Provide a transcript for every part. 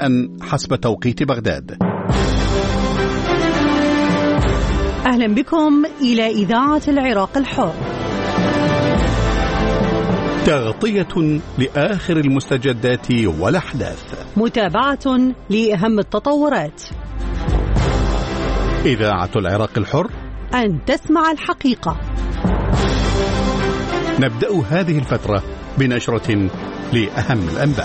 مساء حسب توقيت بغداد. أهلا بكم إلى إذاعة العراق الحر. تغطية لآخر المستجدات والأحداث، متابعة لأهم التطورات. إذاعة العراق الحر، أن تسمع الحقيقة. نبدأ هذه الفترة بنشرة لأهم الأنباء.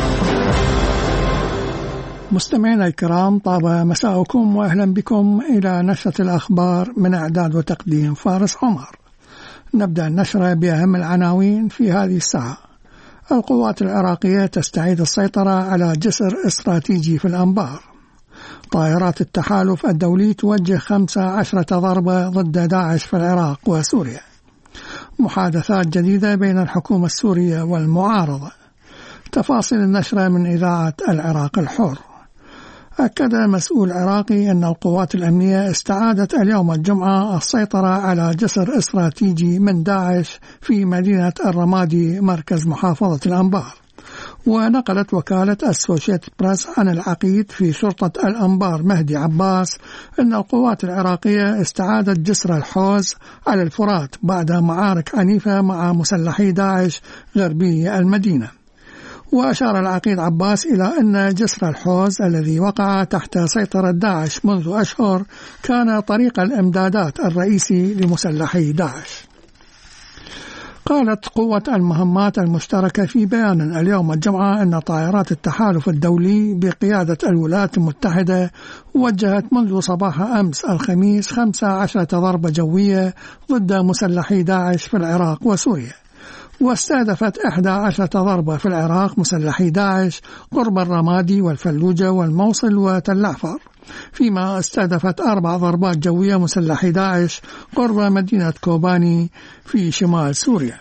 مستمعينا الكرام، طاب مساءكم وأهلا بكم إلى نشرة الأخبار من إعداد وتقديم فارس عمر. نبدأ النشرة بأهم العناوين في هذه الساعة. القوات العراقية تستعيد السيطرة على جسر استراتيجي في الأنبار. طائرات التحالف الدولي توجه 15 ضربة ضد داعش في العراق وسوريا. محادثات جديدة بين الحكومة السورية والمعارضة. تفاصيل النشرة من إذاعة العراق الحر. أكد مسؤول عراقي أن القوات الأمنية استعادت اليوم الجمعة السيطرة على جسر استراتيجي من داعش في مدينة الرمادي مركز محافظة الأنبار. ونقلت وكالة أسوشيتد بريس عن العقيد في شرطة الأنبار مهدي عباس أن القوات العراقية استعادت جسر الحوز على الفرات بعد معارك عنيفة مع مسلحي داعش غربي المدينة. وأشار العقيد عباس إلى أن جسر الحوز الذي وقع تحت سيطرة داعش منذ أشهر كان طريق الإمدادات الرئيسي لمسلحي داعش. قالت قوة المهمات المشتركة في بيان اليوم الجمعة أن طائرات التحالف الدولي بقيادة الولايات المتحدة وجهت منذ صباح أمس الخميس 15 ضربة جوية ضد مسلحي داعش في العراق وسوريا. واستهدفت 11 ضربة في العراق مسلحي داعش قرب الرمادي والفلوجة والموصل وتل عفر، فيما استهدفت 4 ضربات جوية مسلحي داعش قرب مدينة كوباني في شمال سوريا.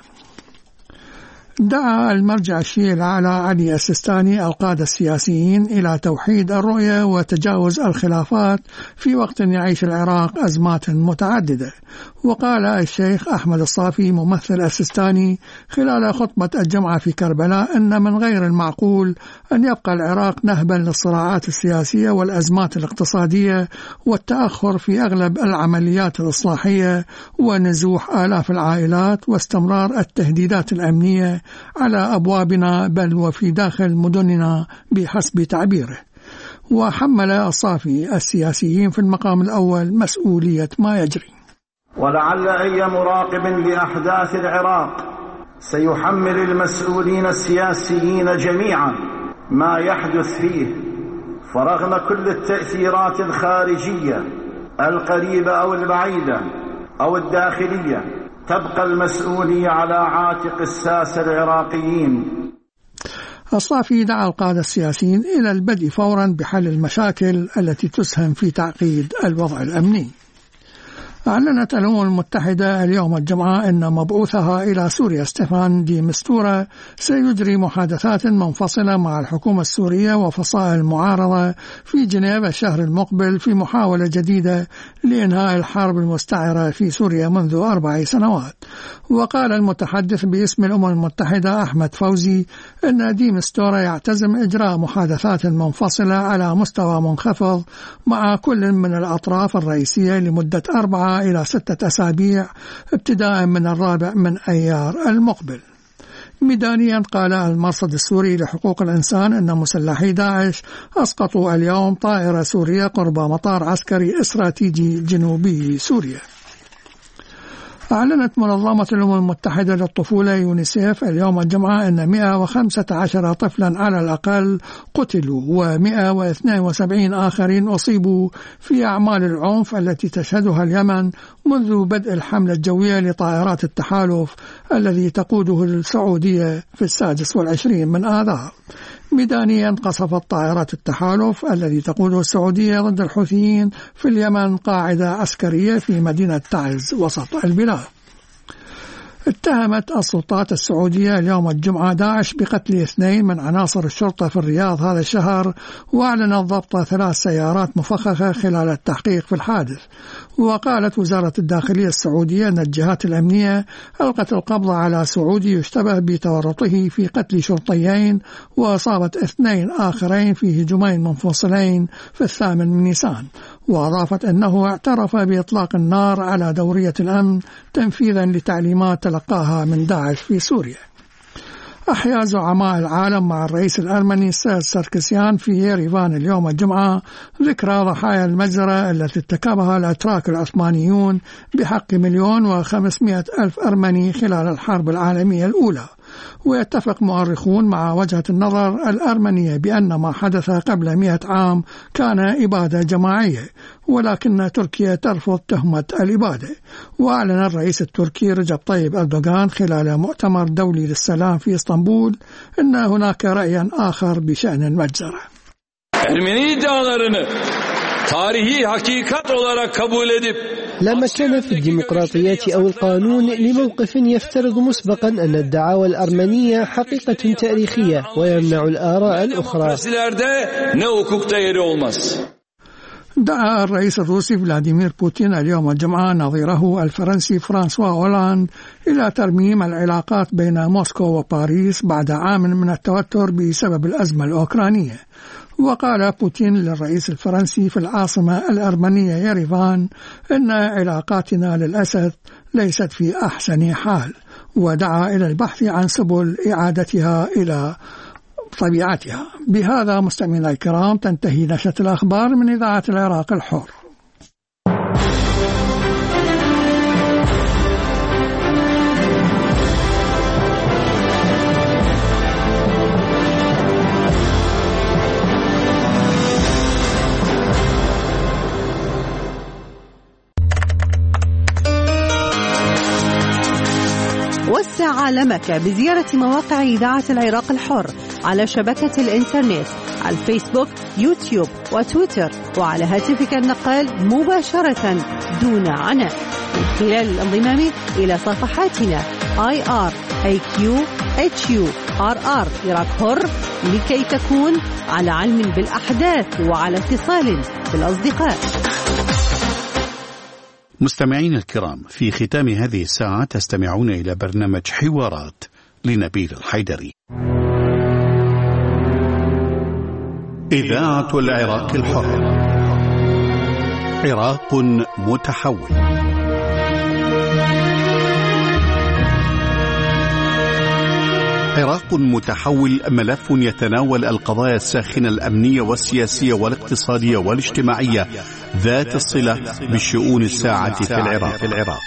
دعا المرجع الشيعي الأعلى علي السيستاني القادة السياسيين إلى توحيد الرؤية وتجاوز الخلافات في وقت يعيش العراق أزمات متعددة. وقال الشيخ أحمد الصافي ممثل السيستاني خلال خطبة الجمعة في كربلاء أن من غير المعقول أن يبقى العراق نهبا للصراعات السياسية والأزمات الاقتصادية والتأخر في أغلب العمليات الإصلاحية ونزوح آلاف العائلات واستمرار التهديدات الأمنية على أبوابنا بل وفي داخل مدننا بحسب تعبيره. وحمل الصافي السياسيين في المقام الأول مسؤولية ما يجري. ولعل أي مراقب لأحداث العراق سيحمل المسؤولين السياسيين جميعا ما يحدث فيه، فرغم كل التأثيرات الخارجية القريبة أو البعيدة أو الداخلية تبقى المسؤولية على عاتق الساسة العراقيين. الصافي دعا القادة السياسيين إلى البدء فورا بحل المشاكل التي تسهم في تعقيد الوضع الأمني. أعلنت الأمم المتحدة اليوم الجمعة أن مبعوثها إلى سوريا ستيفان دي مستورة سيجري محادثات منفصلة مع الحكومة السورية وفصائل المعارضة في جنيف الشهر المقبل في محاولة جديدة لإنهاء الحرب المستعرة في سوريا منذ 4 سنوات. وقال المتحدث باسم الأمم المتحدة أحمد فوزي أن دي مستورة يعتزم إجراء محادثات منفصلة على مستوى منخفض مع كل من الأطراف الرئيسية لمدة 4 إلى 6 أسابيع ابتداء من 4 من أيار المقبل. ميدانيا قال المرصد السوري لحقوق الإنسان أن مسلحي داعش أسقطوا اليوم طائرة سورية قرب مطار عسكري استراتيجي جنوبي سوريا. أعلنت منظمة الأمم المتحدة للطفولة يونيسيف اليوم الجمعة أن 115 طفلا على الأقل قتلوا و172 آخرين أصيبوا في أعمال العنف التي تشهدها اليمن منذ بدء الحملة الجوية لطائرات التحالف الذي تقوده السعودية في 26 من آذار. ميدانيا قصفت طائرات التحالف الذي تقوده السعودية ضد الحوثيين في اليمن قاعدة عسكرية في مدينة تعز وسط البلاد. اتهمت السلطات السعودية اليوم الجمعة داعش بقتل 2 من عناصر الشرطة في الرياض هذا الشهر، وأعلنت ضبط 3 سيارات مفخخة خلال التحقيق في الحادث. وقالت وزارة الداخلية السعودية أن الجهات الأمنية ألقت القبض على سعودي يشتبه بتورطه في قتل شرطيين، وأصابت 2 آخرين في هجومين منفصلين في 8 من نيسان. وأضافت أنه اعترف بإطلاق النار على دورية الأمن تنفيذا لتعليمات تلقاها من داعش في سوريا. أحيا زعماء العالم مع الرئيس الأرمني ساركسيان في ييريفان اليوم الجمعة ذكرى ضحايا المجزرة التي ارتكبها الأتراك العثمانيون بحق 1,500,000 أرمني خلال الحرب العالمية الأولى. ويتفق مؤرخون مع وجهة النظر الأرمنية بأن ما حدث قبل 100 عام كان إبادة جماعية، ولكن تركيا ترفض تهمة الإبادة. وأعلن الرئيس التركي رجب طيب أردوغان خلال مؤتمر دولي للسلام في اسطنبول أن هناك رأيا آخر بشأن المجزرة. لا مكان في الديمقراطيات أو القانون لموقف يفترض مسبقا أن الدعاوى الأرمنية حقيقة تاريخية ويمنع الآراء الأخرى. دعا الرئيس الروسي فلاديمير بوتين اليوم الجمعة نظيره الفرنسي فرانسوا هولاند إلى ترميم العلاقات بين موسكو وباريس بعد عام من التوتر بسبب الأزمة الأوكرانية. وقال بوتين للرئيس الفرنسي في العاصمة الأرمنية ييريفان إن علاقاتنا للأسف ليست في أحسن حال، ودعا إلى البحث عن سبل إعادتها إلى طبيعتها. بهذا مستمعينا الكرام تنتهي نشرة الأخبار من إذاعة العراق الحر. وسع عالمك بزيارة مواقع إذاعة العراق الحر على شبكة الإنترنت على الفيسبوك، يوتيوب وتويتر، وعلى هاتفك النقال مباشرة دون عناء من خلال الانضمام إلى صفحاتنا IRAQ HURR عراق حر لكي تكون على علم بالأحداث وعلى اتصال بالأصدقاء. مستمعين الكرام، في ختام هذه الساعة تستمعون إلى برنامج حوارات لنبيل الحيدري. إذاعة العراق الحر، عراق متحول. عراق متحول ملف يتناول القضايا الساخنة الأمنية والسياسية والاقتصادية والاجتماعية ذات الصلة بالشؤون الساعة في العراق.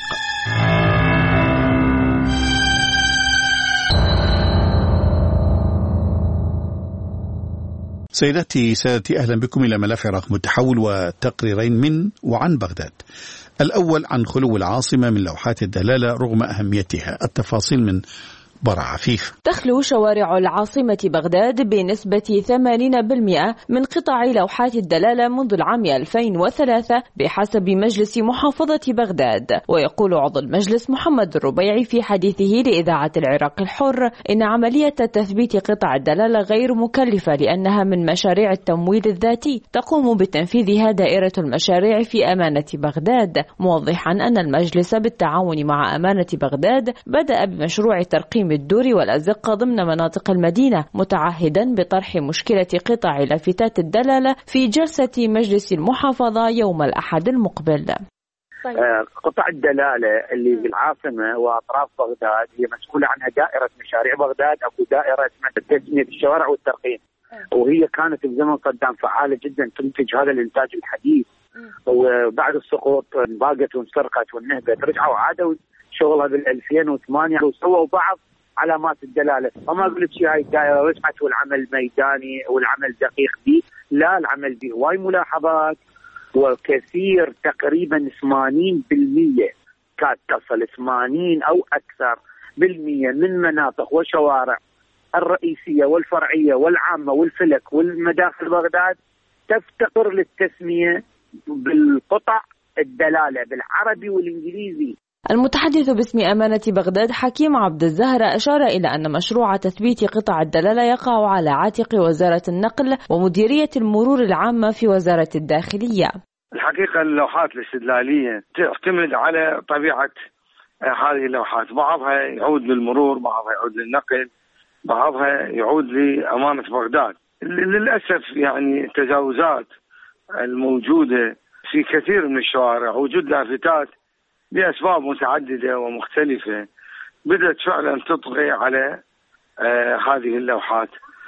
سيداتي سادتي، أهلا بكم إلى ملف عراق متحول وتقريرين من وعن بغداد. الأول عن خلو العاصمة من لوحات الدلالة رغم أهميتها. التفاصيل من برع عفيف. تخلو شوارع العاصمة بغداد بنسبة 80% من قطع لوحات الدلالة منذ العام 2003 بحسب مجلس محافظة بغداد. ويقول عضو المجلس محمد الربيعي في حديثه لإذاعة العراق الحر إن عملية تثبيت قطع الدلالة غير مكلفة لأنها من مشاريع التمويل الذاتي تقوم بتنفيذها دائرة المشاريع في أمانة بغداد، موضحا أن المجلس بالتعاون مع أمانة بغداد بدأ بمشروع ترقيم الدور والأزقة ضمن مناطق المدينة، متعهدا بطرح مشكلة قطع لافتات الدلالة في جلسة مجلس المحافظة يوم الأحد المقبل. قطع الدلالة اللي بالعاصمة وأطراف بغداد هي مسؤولة عنها دائرة مشاريع بغداد، أو دائرة تسمية الشوارع والترقيم، وهي كانت في زمن صدام فعالة جدا تنتج هذا الإنتاج الحديث. وبعد السقوط انباقت وانسرقت والنهبت، رجعوا عادوا شغلها بال2008 وسووا بعض علامات الدلالة. وما قلت شيء، هاي الدائرة رجعت والعمل ميداني والعمل دقيق به، لا العمل به هواي ملاحظات وكثير، تقريبا 80% كانت تصل 80 أو أكثر بالمية من مناطق وشوارع الرئيسية والفرعية والعامة والفلك والمداخل بغداد تفتقر للتسمية بالقطع الدلالة بالعربي والإنجليزي. المتحدث باسم أمانة بغداد حكيم عبد الزهرة أشار إلى أن مشروع تثبيت قطع الدلالة يقع على عاتق وزارة النقل ومديرية المرور العامة في وزارة الداخلية. الحقيقة اللوحات الاستدلالية تعتمد على طبيعة هذه اللوحات، بعضها يعود للمرور، بعضها يعود للنقل، بعضها يعود لأمانة بغداد. للأسف يعني التجاوزات الموجودة في كثير من الشوارع، وجود لافتات لأسباب متعددة ومختلفة بدأت فعلا تطغي على هذه اللوحات.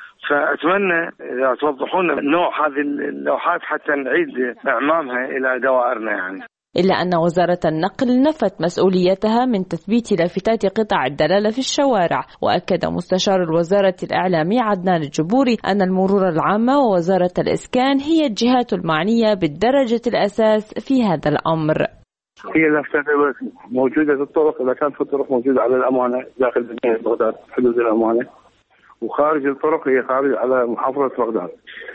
فأتمنى إذا توضحون نوع هذه اللوحات حتى نعيد إعمامها إلى دوائرنا يعني. إلا أن وزارة النقل نفت مسؤوليتها من تثبيت لافتات قطع الدلالة في الشوارع. وأكد مستشار الوزارة الإعلامي عدنان الجبوري أن المرور العامة ووزارة الإسكان هي الجهات المعنية بالدرجة الأساس في هذا الأمر. هي لافتات موجودة في الطرق، إذا كانت في الطرق موجودة على الأمانة داخل مدينة بغداد حدود الأمانة، وخارج الطرق هي خارج على محافظة بغداد.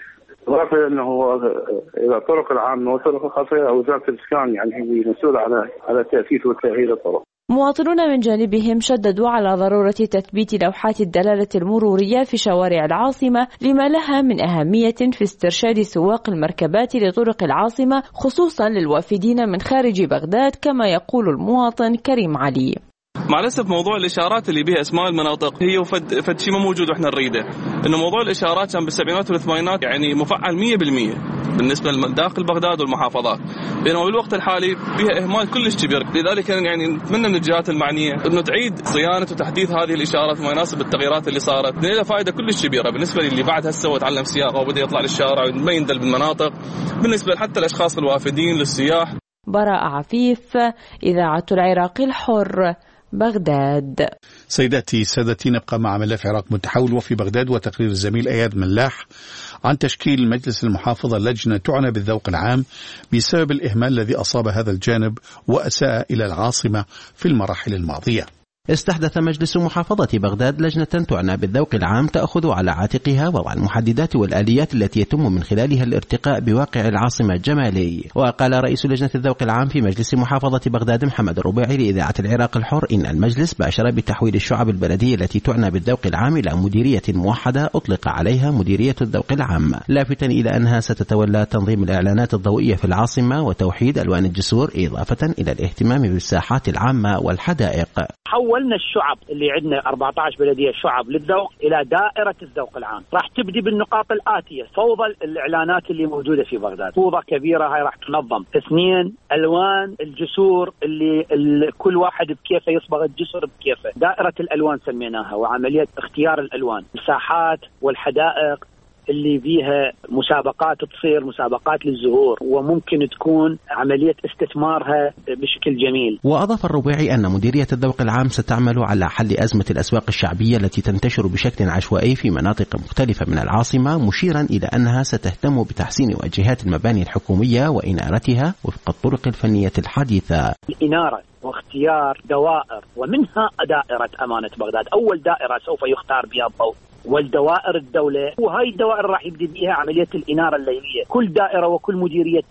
إضافة أنه إذا الطرق العامة والطرق الخاصة وزارة الإسكان يعني هي مسؤولة على تأسيس وتأهيل الطرق. مواطنون من جانبهم شددوا على ضرورة تثبيت لوحات الدلالة المرورية في شوارع العاصمة لما لها من أهمية في استرشاد سواق المركبات لطرق العاصمة خصوصا للوافدين من خارج بغداد، كما يقول المواطن كريم علي. مع الأسف موضوع الإشارات اللي بها أسماء المناطق هي فد شيء ما موجود وإحنا نريده، إنه موضوع الإشارات كان بالسبعينات والثمانينات يعني مفعل 100% بالنسبة لداخل بغداد والمحافظات، بينما بالوقت الحالي فيها إهمال كلش كبير. لذلك يعني نتمنى من الجهات المعنية إنه تعيد صيانة وتحديث هذه الإشارات ما يناسب التغييرات اللي صارت، لأن لها فائدة كلش كبيرة بالنسبة للي بعد هسه وتعلم سياقة وبدأ يطلع للشارع وما يندل بالمناطق، بالنسبة حتى الأشخاص الوافدين للسياح. براء عفيف، إذاعة العراق الحر، بغداد. سيداتي سادتي، نبقى مع ملف عراق متحول وفي بغداد وتقرير الزميل أياد ملاح عن تشكيل مجلس المحافظة لجنة تعنى بالذوق العام بسبب الإهمال الذي أصاب هذا الجانب وأساء إلى العاصمة في المراحل الماضية. استحدث مجلس محافظة بغداد لجنة تعنى بالذوق العام تأخذ على عاتقها وضع المحددات والآليات التي يتم من خلالها الارتقاء بواقع العاصمة الجمالي. وقال رئيس لجنة الذوق العام في مجلس محافظة بغداد محمد الربيعي لإذاعة العراق الحر إن المجلس باشر بتحويل الشعب البلدية التي تعنى بالذوق العام إلى مديرية موحدة أطلق عليها مديرية الذوق العام، لافتا إلى أنها ستتولى تنظيم الإعلانات الضوئية في العاصمة وتوحيد ألوان الجسور، إضافة إلى الاهتمام بالساحات العامة والحدائق. حولنا الشعب اللي عندنا 14 بلدية شعب للذوق إلى دائرة الذوق العام. راح تبدي بالنقاط الآتية: فوضى الإعلانات اللي موجودة في بغداد، فوضى كبيرة هاي راح تنظم. 2 ألوان الجسور اللي كل واحد بكيفه يصبغ الجسر بكيفه، دائرة الألوان سميناها، وعملية اختيار الألوان. الساحات والحدائق اللي فيها مسابقات، تصير مسابقات للزهور وممكن تكون عملية استثمارها بشكل جميل. وأضاف الربيعي أن مديرية الذوق العام ستعمل على حل أزمة الأسواق الشعبية التي تنتشر بشكل عشوائي في مناطق مختلفة من العاصمة، مشيرا إلى أنها ستهتم بتحسين واجهات المباني الحكومية وإنارتها وفق الطرق الفنية الحديثة. الإنارة واختيار دوائر، ومنها دائرة أمانة بغداد، أول دائرة سوف يختار بها الضوء، والدوائر الدولة، وهاي الدوائر راح يبدي بها عملية الإنارة الليلية. كل دائرة وكل مديرية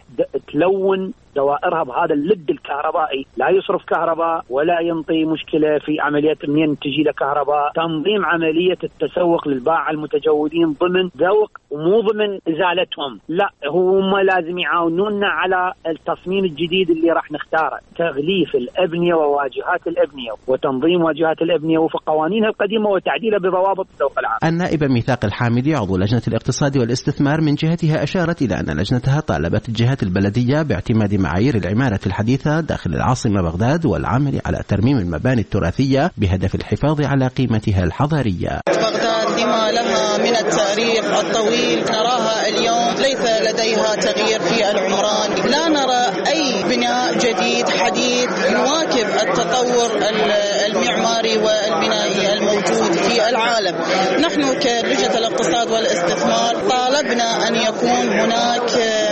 تلون دوائرها بهذا اللد الكهربائي، لا يصرف كهرباء ولا ينطي مشكلة في عملية منين تجي له كهرباء. تنظيم عملية التسوق للباعة المتجولين ضمن ذوق ومو ضمن إزالتهم، لا هم لازم يعاونونا على التصميم الجديد اللي راح نختاره، تغليف الأبنية وواجهات الأبنية وتنظيم واجهات الأبنية وفق قوانينها القديمة وتعديلها بضوابط الذوق العام. النائبة ميثاق الحامدي عضو لجنة الاقتصاد والاستثمار من جهتها أشارت إلى أن لجنتها طالبت الجهات البلدية باعتماد معايير العمارة الحديثة داخل العاصمة بغداد والعمل على ترميم المباني التراثية بهدف الحفاظ على قيمتها الحضارية. بغداد لما لها من التاريخ الطويل نراها اليوم ليس لديها تغيير في العمران، لا نرى أي بناء جديد حديث يواكب التطور المعماري والبنائي الموجود في العالم. نحن كلجنة الاقتصاد والاستثمار طالبنا أن يكون هناك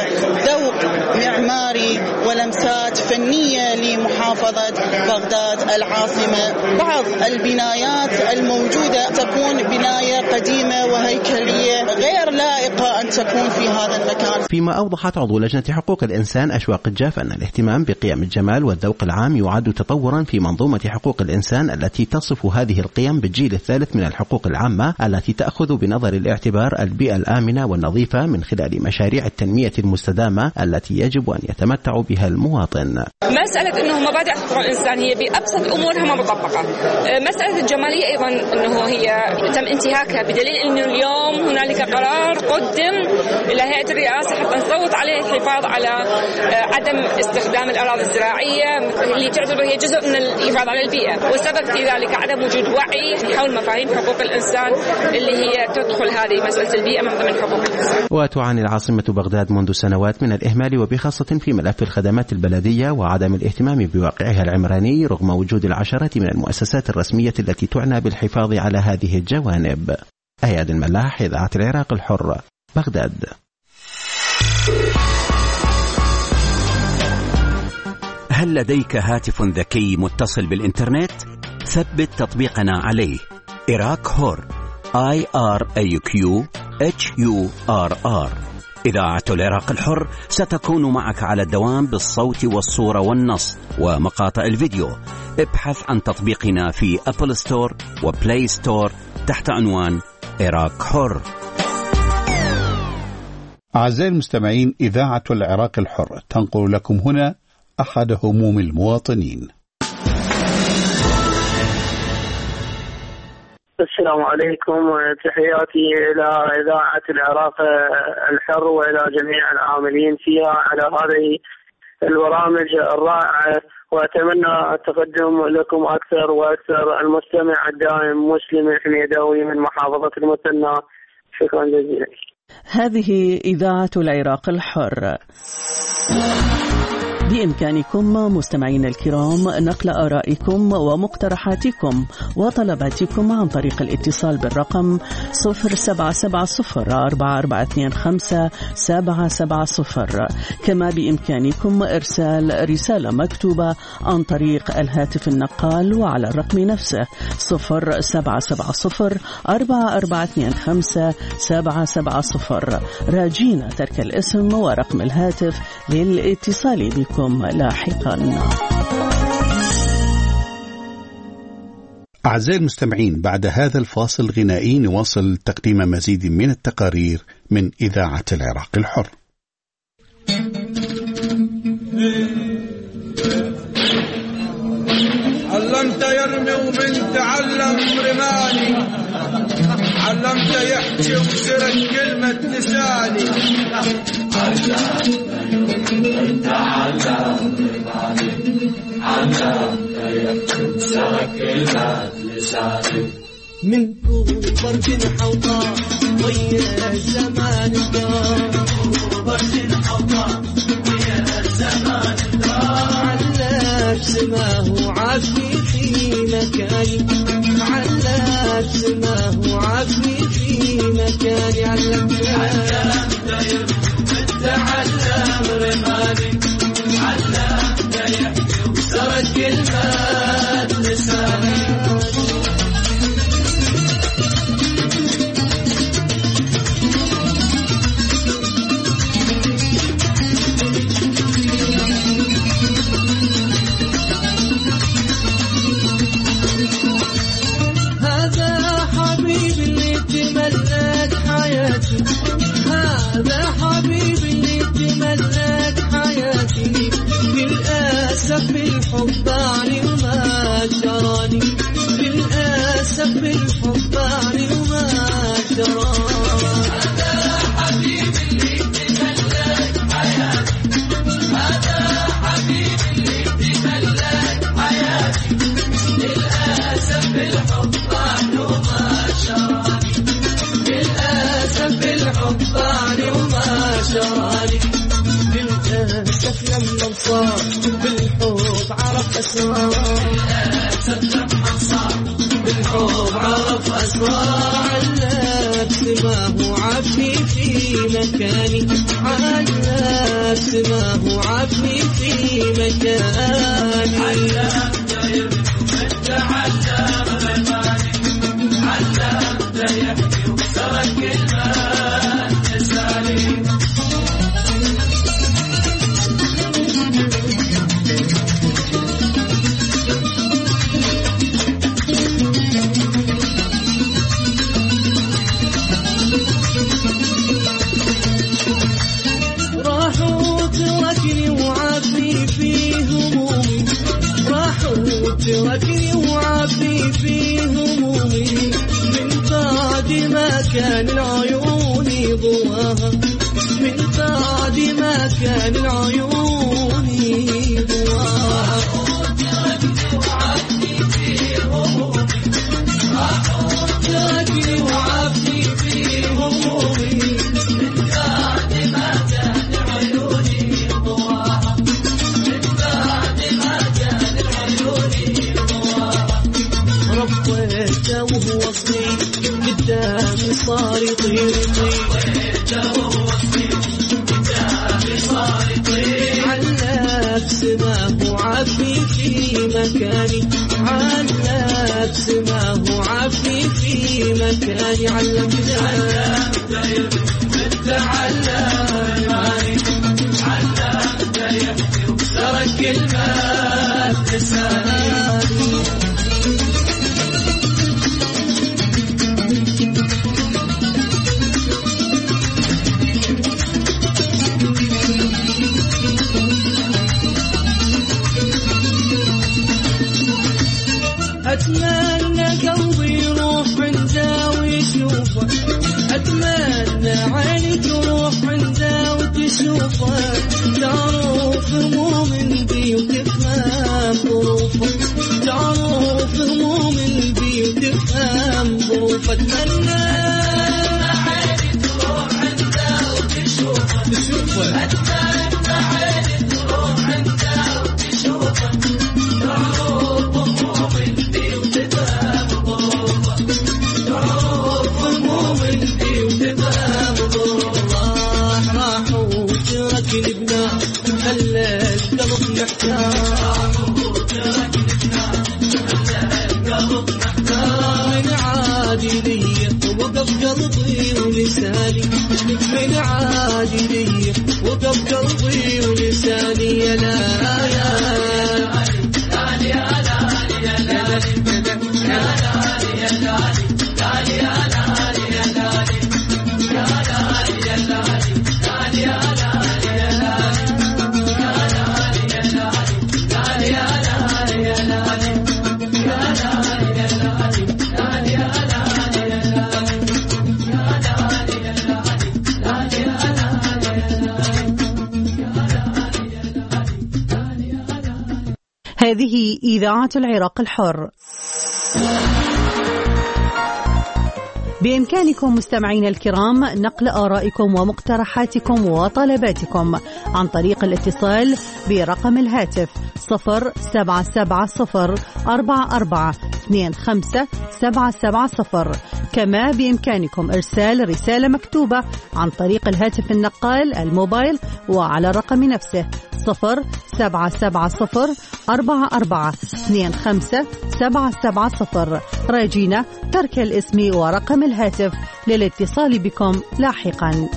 ذوق معماري ولمسات فنية لمحافظة بغداد العاصمة. بعض البنايات الموجودة تكون بناية قديمة وهيكلية غير لائقة أن تكون في هذا المكان. فيما أوضحت عضو لجنة حقوق الإنسان أشواق الجاف أن الاهتمام بقيم الجمال والذوق العام يعد تطورا في منظومة حقوق الإنسان التي تصف هذه القيم بالجيل الثالث من الحقوق العامة التي تأخذ بنظر الاعتبار البيئة الآمنة والنظيفة من خلال مشاريع التنمية المستدامة التي يجب أن يتمتع بها المواطن. مسألة أنه مبادئ حقوق الإنسان هي بأبسط أمورها ما مطبقة. مسألة الجمالية أيضا أنه هي تم انتهاكها، بدليل أنه اليوم هنالك قرار قدم إلى هيئة الرئاسة حتى نصوت عليه الحفاظ على عدم استخدام الأراضي الزراعية اللي تعتبر هي جزء من الحفاظ على البيئة، والسبب في ذلك عدم وجود وعي حول مفاهيم حقوق الإنسان اللي هي تدخل هذه مسألة البيئة من ضمن حقوق الإنسان. وتعاني العاصمة بغداد منذ سنوات من الإهمال وبخاصة في ملف الخدمات البلدية وعدم الاهتمام بواقعها العمراني رغم وجود العشرات من المؤسسات الرسمية التي تعنى بالحفاظ على هذه الجوانب. أياد الملاح، إذاعة العراق الحر، بغداد. هل لديك هاتف ذكي متصل بالإنترنت؟ ثبت تطبيقنا عليه. إراك حر IRAQ HURR. إذاعة العراق الحر ستكون معك على الدوام بالصوت والصورة والنص ومقاطع الفيديو. ابحث عن تطبيقنا في أبل ستور وبلاي ستور تحت عنوان إراك حر. أعزائي المستمعين، إذاعة العراق الحر تنقل لكم هنا أحد هموم المواطنين. السلام عليكم وتحياتي إلى إذاعة العراق الحر وإلى جميع العاملين فيها على هذه البرامج الرائعة، وأتمنى التقدم لكم أكثر وأكثر. المستمع الدائم مسلم حميداوي من محافظة المثنى. شكرا جزيلا. هذه إذاعة العراق الحر. بإمكانكم مستمعين الكرام نقل آرائكم ومقترحاتكم وطلباتكم عن طريق الاتصال بالرقم 0770-4425-770. كما بإمكانكم إرسال رسالة مكتوبة عن طريق الهاتف النقال وعلى الرقم نفسه 0770-4425-770. راجين ترك الاسم ورقم الهاتف للاتصال بكم لاحقا. أعزائي المستمعين، بعد هذا الفاصل الغنائي نواصل تقديم مزيد من التقارير من إذاعة العراق الحر. علمت يرمي ومن تعلم رماني، علمت يحكي وسرت كلمة لساني، علمت يحكي وسرت كلمة لساني. من برد حوطاء ويا الزمان دار، برد حوطاء ويا الزمان دار. علّت سماه عافي في مكاني، علّت سماه عافي في مكاني. علمت تعلم رماني، علمت يحكي وسرت كلمات لساني. هذا حبيبي اللي تملك حياتي، للأسف الحب عني وما جراني، للأسف الحب عني وما جراني. هذا حبيبي اللي تملك حياتي، هذا حبيبي اللي تملك حياتي، للأسف الحب عني وما جراني، للأسف الحب عني وما جراني. للأسف لما انصار بالحب عرف أسرار، للأسف لما انصار بالحب عرف أسرار. علّت سماه عافي في مكاني، علّت سماه عافي في مكاني. علّمت يبكي تعلم رماني، علّمت يحكي وسرت كلمات لساني. مكان العيون ضواها تركني وعافني في همومي من بعد ما كان عيوني ضواها من بعد ما كان عيوني ضواها ربيته وهو صغير قدامي صار يطير علق سماه وعافي في مكاني علق سماه وعافي في مكاني علمت ترك الماء لساني أتمنى قلبي يروح عنده ويشوفه أتمنى عيني تروح عنده وتشوفه تعرف هموم بي وتفهم ظروفه تعرف هموم بي وتفهم ظروفه أتمنى عيني تروح عنده وتشوفه أتمنى عيني تروح عنده وتشوفه خلى القلب محتار من عادي لي وقف قلبي ولساني من عادي لي وقف قلبي ولساني يا لا هذه إذاعة العراق الحر. بإمكانكم مستمعين الكرام نقل آرائكم ومقترحاتكم وطلباتكم عن طريق الاتصال برقم الهاتف 077044257770. كما بإمكانكم إرسال رسالة مكتوبة عن طريق الهاتف النقال الموبايل وعلى الرقم نفسه 077044257770. راجينا ترك الاسم ورقم الهاتف للاتصال بكم لاحقا.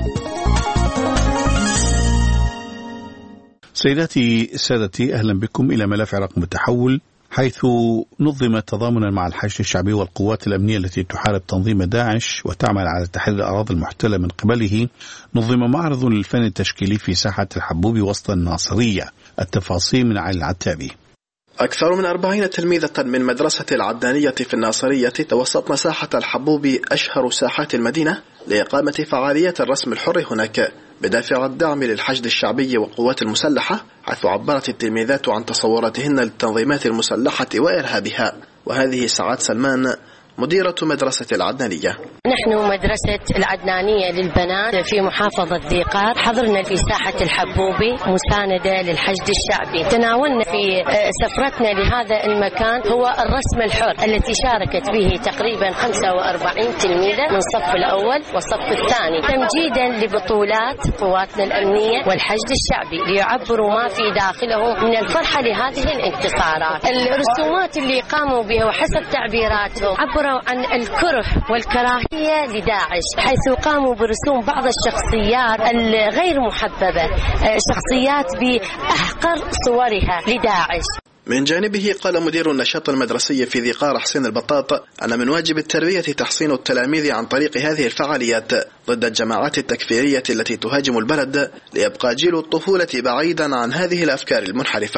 سيداتي سادتي، أهلا بكم إلى ملف عراق متحول، حيث نظم تضامنا مع الحشد الشعبي والقوات الأمنية التي تحارب تنظيم داعش وتعمل على تحرير الأراضي المحتلة من قبله، نظم معرض للفن التشكيلي في ساحة الحبوب وسط الناصرية. التفاصيل من علي العتابي. أكثر من 40 تلميذة من مدرسة العدنانية في الناصرية توسطن ساحة الحبوب أشهر ساحات المدينة لإقامة فعاليات الرسم الحر هناك بدافع الدعم للحشد الشعبي والقوات المسلحة، حيث عبرت التلميذات عن تصوراتهن للتنظيمات المسلحة وإرهابها. وهذه سعاد سلمان مديرة مدرسة العدنانية. نحن مدرسة العدنانية للبنات في محافظة ذي قار، حضرنا في ساحة الحبوبي مساندة للحشد الشعبي. تناولنا في سفرتنا لهذا المكان هو الرسم الحر التي شاركت به تقريبا 45 تلميذة من الصف الأول والصف الثاني، تمجيدا لبطولات قواتنا الأمنية والحشد الشعبي ليعبروا ما في داخلهم من الفرحة لهذه الانتصارات. الرسومات اللي قاموا بها وحسب تعبيراتهم عبروا عن الكره والكراهية لداعش، حيث قاموا برسوم بعض الشخصيات الغير محببة، شخصيات بأحقر صورها لداعش. من جانبه قال مدير النشاط المدرسي في ذي قار حسين البطاط أن من واجب التربية تحصين التلاميذ عن طريق هذه الفعاليات ضد الجماعات التكفيرية التي تهاجم البلد، ليبقى جيل الطفولة بعيدا عن هذه الأفكار المنحرفة.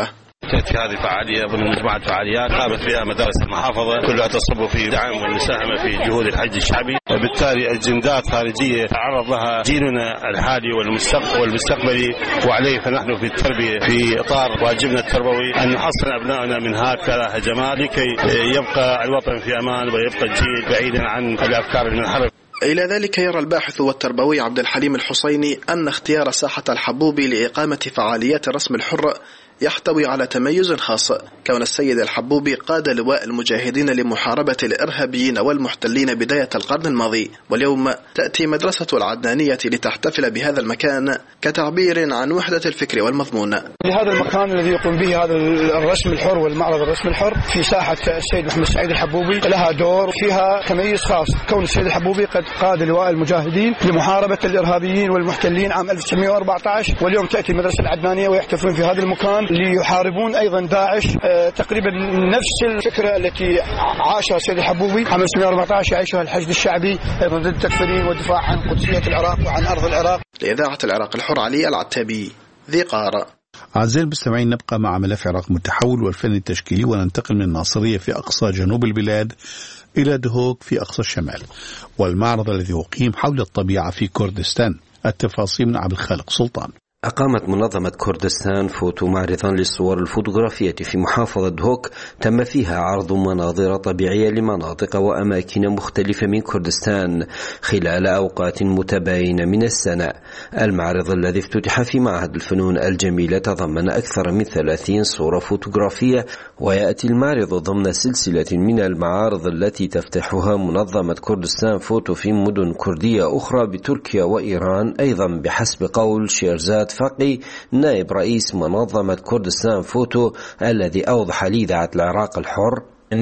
اشتركت في هذه الفعالية ضمن مجموعة فعاليات قامت بها مدارس المحافظة، كلها تصب في دعم والمساهمة في جهود الحج الشعبي. وبالتالي أجندات خارجية تعرض لها جيلنا الحالي والمستقبلي، وعليه فنحن في التربية في إطار واجبنا التربوي أن نحصن أبنائنا من هكذا هجمات لكي يبقى الوطن في أمان ويبقى الجيل بعيدا عن الأفكار المنحرفة. إلى ذلك يرى الباحث والتربوي عبد الحليم الحصيني أن اختيار ساحة الحبوبي لإقامة فعاليات الرسم الحر يحتوي على تميز خاص، كون السيد الحبوبي قاد لواء المجاهدين لمحاربة الإرهابيين والمحتلين بداية القرن الماضي، واليوم تأتي مدرسة العدنانية لتحتفل بهذا المكان كتعبير عن وحدة الفكر والمضمون. لهذا المكان الذي يقوم به هذا الرسم الحر والمعرض الرسم الحر في ساحة السيد محمد سعيد الحبوبي لها دور فيها تميز خاص، كون السيد الحبوبي قد قاد لواء المجاهدين لمحاربة الإرهابيين والمحتلين عام 1914، واليوم تأتي مدرسة العدنانية ويحتفلون في هذا المكان ليحاربون أيضا داعش. تقريبا نفس الفكرة التي عاشها السيد الحبوبي عام 1914 يعيشها الحشد الشعبي أيضا ضد التكفيرين والدفاع عن قدسية العراق وعن أرض العراق. لإذاعة العراق الحر علي العتابي، ذي قارة. أعزائي المستمعين، نبقى مع ملف عراق متحول والفن التشكيلي، وننتقل من الناصرية في أقصى جنوب البلاد إلى دهوك في أقصى الشمال، والمعرض الذي يقيم حول الطبيعة في كردستان. التفاصيل من عبد الخالق سلطان. أقامت منظمة كردستان فوتو معرضا للصور الفوتوغرافية في محافظة دهوك، تم فيها عرض مناظر طبيعية لمناطق وأماكن مختلفة من كردستان خلال أوقات متباينة من السنة. المعرض الذي افتتح في معهد الفنون الجميلة تضمن أكثر من 30 صورة فوتوغرافية، ويأتي المعرض ضمن سلسلة من المعارض التي تفتحها منظمة كردستان فوتو في مدن كردية أخرى بتركيا وإيران أيضا، بحسب قول شيرزاد فقي نائب رئيس منظمة كردستان فوتو الذي أوضح لإذاعة العراق الحر: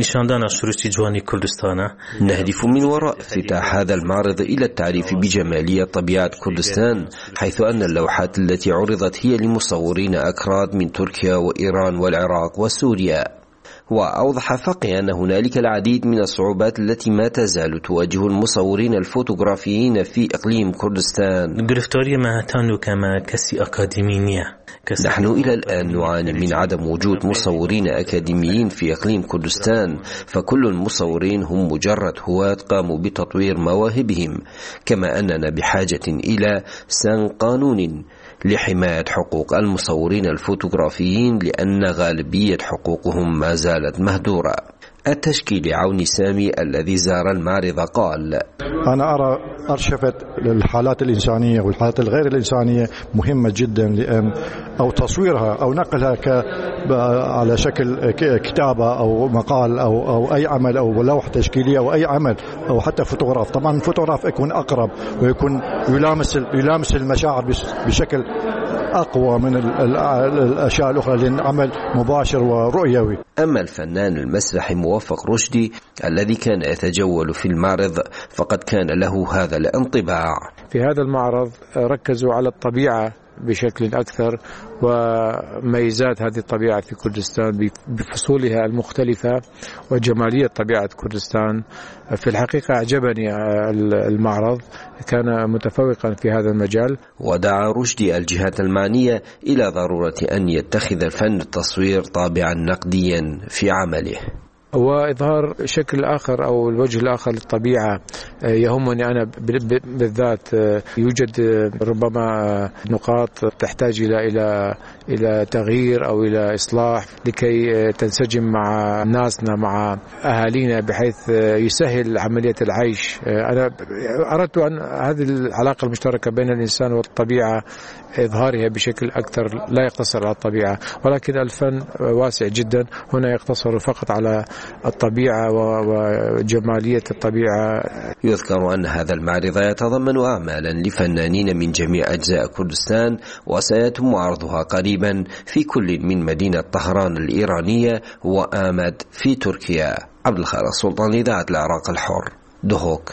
نهدف من وراء افتتاح هذا المعرض إلى التعريف بجمالية طبيعة كردستان، حيث أن اللوحات التي عرضت هي لمصورين أكراد من تركيا وإيران والعراق وسوريا. وأوضح فقي أن هنالك العديد من الصعوبات التي ما تزال تواجه المصورين الفوتوغرافيين في إقليم كردستان. نحن إلى الآن نعاني من عدم وجود مصورين أكاديميين في إقليم كردستان، فكل المصورين هم مجرد هواة قاموا بتطوير مواهبهم، كما أننا بحاجة إلى سن قانون لحماية حقوق المصورين الفوتوغرافيين، لأن غالبية حقوقهم ما زالت مهدورة. التشكيل عوني سامي الذي زار المعرض قال: أنا أرى أرشفة للحالات الإنسانية والحالات الغير الإنسانية مهمة جدا، لأن أو تصويرها أو نقلها على شكل كتابة أو مقال أو أي عمل أو لوحة تشكيلية أو أي عمل أو حتى فوتوغراف. طبعا الفوتوغراف يكون أقرب ويكون يلامس المشاعر بشكل أقوى من الأشياء الأخرى، لأن عمل مباشر ورؤيوي. أما الفنان المسرحي موفق رشدي الذي كان يتجول في المعرض فقد كان له هذا الانطباع: في هذا المعرض ركزوا على الطبيعة بشكل أكثر وميزات هذه الطبيعة في كردستان بفصولها المختلفة وجمالية طبيعة كردستان. في الحقيقة أعجبني المعرض، كان متفوقا في هذا المجال. ودعا رشدي الجهات المعنية إلى ضرورة أن يتخذ الفن التصوير طابعا نقديا في عمله، وإظهار شكل آخر أو الوجه الآخر للطبيعة. يهمني أنا بالذات يوجد ربما نقاط تحتاج إلى تغيير أو إلى إصلاح لكي تنسجم مع ناسنا مع أهالينا بحيث يسهل عملية العيش. أنا أردت أن هذه العلاقة المشتركة بين الإنسان والطبيعة إظهارها بشكل أكثر، لا يقتصر على الطبيعة، ولكن الفن واسع جدا، هنا يقتصر فقط على الطبيعة وجمالية الطبيعة. يذكر أن هذا المعرض يتضمن أعمالا لفنانين من جميع أجزاء كردستان، وسيتم عرضها قريبا في كل من مدينة طهران الإيرانية وآمد في تركيا. عبد الخالق سلطان، إذاعة العراق الحر، دهوك.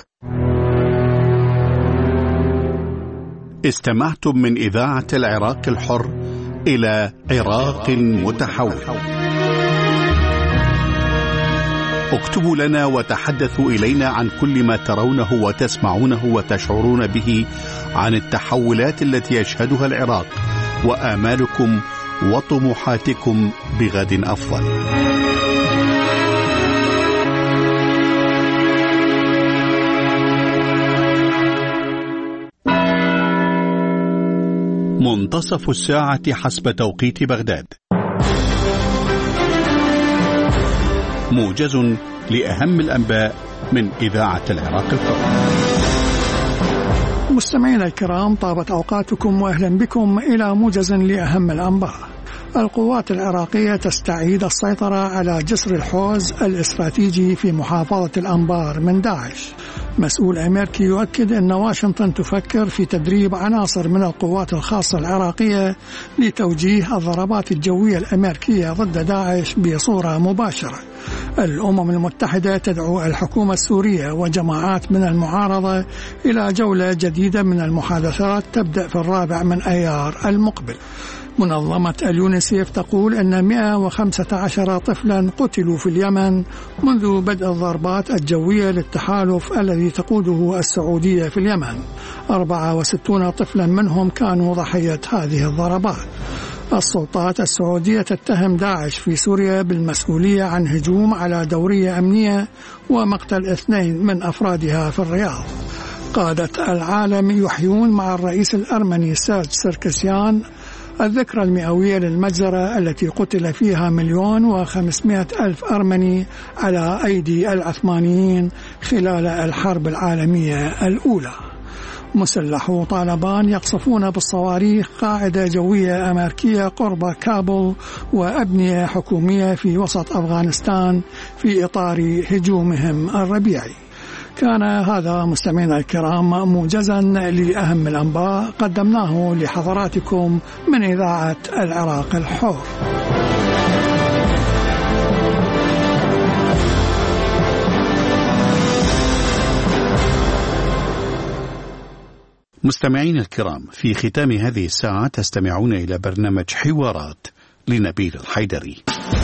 استمعتم من إذاعة العراق الحر إلى عراق متحول. اكتبوا لنا وتحدثوا إلينا عن كل ما ترونه وتسمعونه وتشعرون به عن التحولات التي يشهدها العراق، وآمالكم وطموحاتكم بغد أفضل. منتصف الساعة حسب توقيت بغداد. موجز لأهم الأنباء من إذاعة العراق الحر. مستمعينا الكرام، طابت أوقاتكم وأهلا بكم إلى موجز لأهم الأنباء. القوات العراقية تستعيد السيطرة على جسر الحوز الاستراتيجي في محافظة الأنبار من داعش. مسؤول أمريكي يؤكد أن واشنطن تفكر في تدريب عناصر من القوات الخاصة العراقية لتوجيه الضربات الجوية الأمريكية ضد داعش بصورة مباشرة. الأمم المتحدة تدعو الحكومة السورية وجماعات من المعارضة إلى جولة جديدة من المحادثات تبدأ في 4 من أيار المقبل. منظمة اليونيسيف تقول أن 115 طفلا قتلوا في اليمن منذ بدء الضربات الجوية للتحالف الذي تقوده السعودية في اليمن. 64 طفلا منهم كانوا ضحية هذه الضربات. السلطات السعودية تتهم داعش في سوريا بالمسؤولية عن هجوم على دورية أمنية ومقتل 2 من أفرادها في الرياض. قادة العالم يحيون مع الرئيس الأرمني سيرج سركسيان الذكرى المئوية للمجزرة التي قتل فيها 1,500,000 أرمني على أيدي العثمانيين خلال الحرب العالمية الأولى. مسلحو طالبان يقصفون بالصواريخ قاعدة جوية أمريكية قرب كابول وأبنية حكومية في وسط أفغانستان في إطار هجومهم الربيعي. كان هذا مستمعينا الكرام موجزا لأهم الأنباء قدمناه لحضراتكم من إذاعة العراق الحر. مستمعين الكرام، في ختام هذه الساعة تستمعون إلى برنامج حوارات لنبيل الحيدري.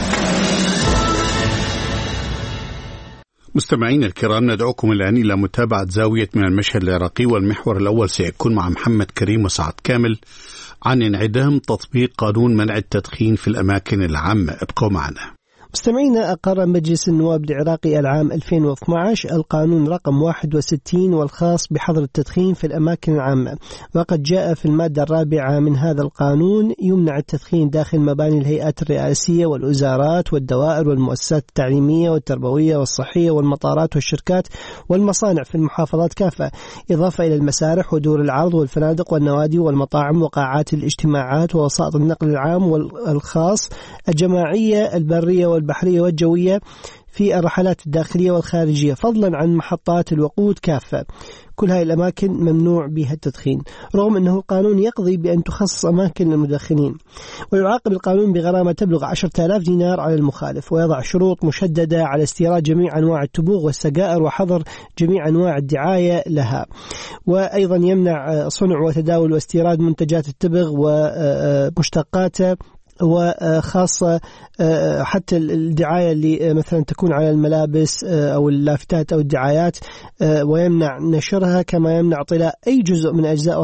مستمعين الكرام، ندعوكم الآن إلى متابعة زاوية من المشهد العراقي، والمحور الأول سيكون مع محمد كريم وسعد كامل عن انعدام تطبيق قانون منع التدخين في الأماكن العامة. ابقوا معنا. مستمعينا، أقر مجلس النواب العراقي العام 2012 القانون رقم 61 والخاص بحظر التدخين في الأماكن العامة، وقد جاء في المادة 4 من هذا القانون يمنع التدخين داخل مباني الهيئات الرئاسية والوزارات والدوائر والمؤسسات التعليمية والتربوية والصحية والمطارات والشركات والمصانع في المحافظات كافة، إضافة إلى المسارح ودور العرض والفنادق والنوادي والمطاعم وقاعات الاجتماعات ووسائط النقل العام والخاص الجماعية البرية والبحرية والجوية في الرحلات الداخلية والخارجية، فضلا عن محطات الوقود كافة. كل هذه الأماكن ممنوع بها التدخين، رغم أنه القانون يقضي بأن تخصص أماكن للمدخنين. ويعاقب القانون بغرامة تبلغ 10,000 دينار على المخالف، ويضع شروط مشددة على استيراد جميع أنواع التبوغ والسجائر وحظر جميع أنواع الدعاية لها. وأيضا يمنع صنع وتداول واستيراد منتجات التبغ ومشتقاته، وخاصة حتى الدعاية اللي مثلا تكون على الملابس أو اللافتات أو الدعايات، ويمنع نشرها، كما يمنع طلاء أي جزء من أجزاء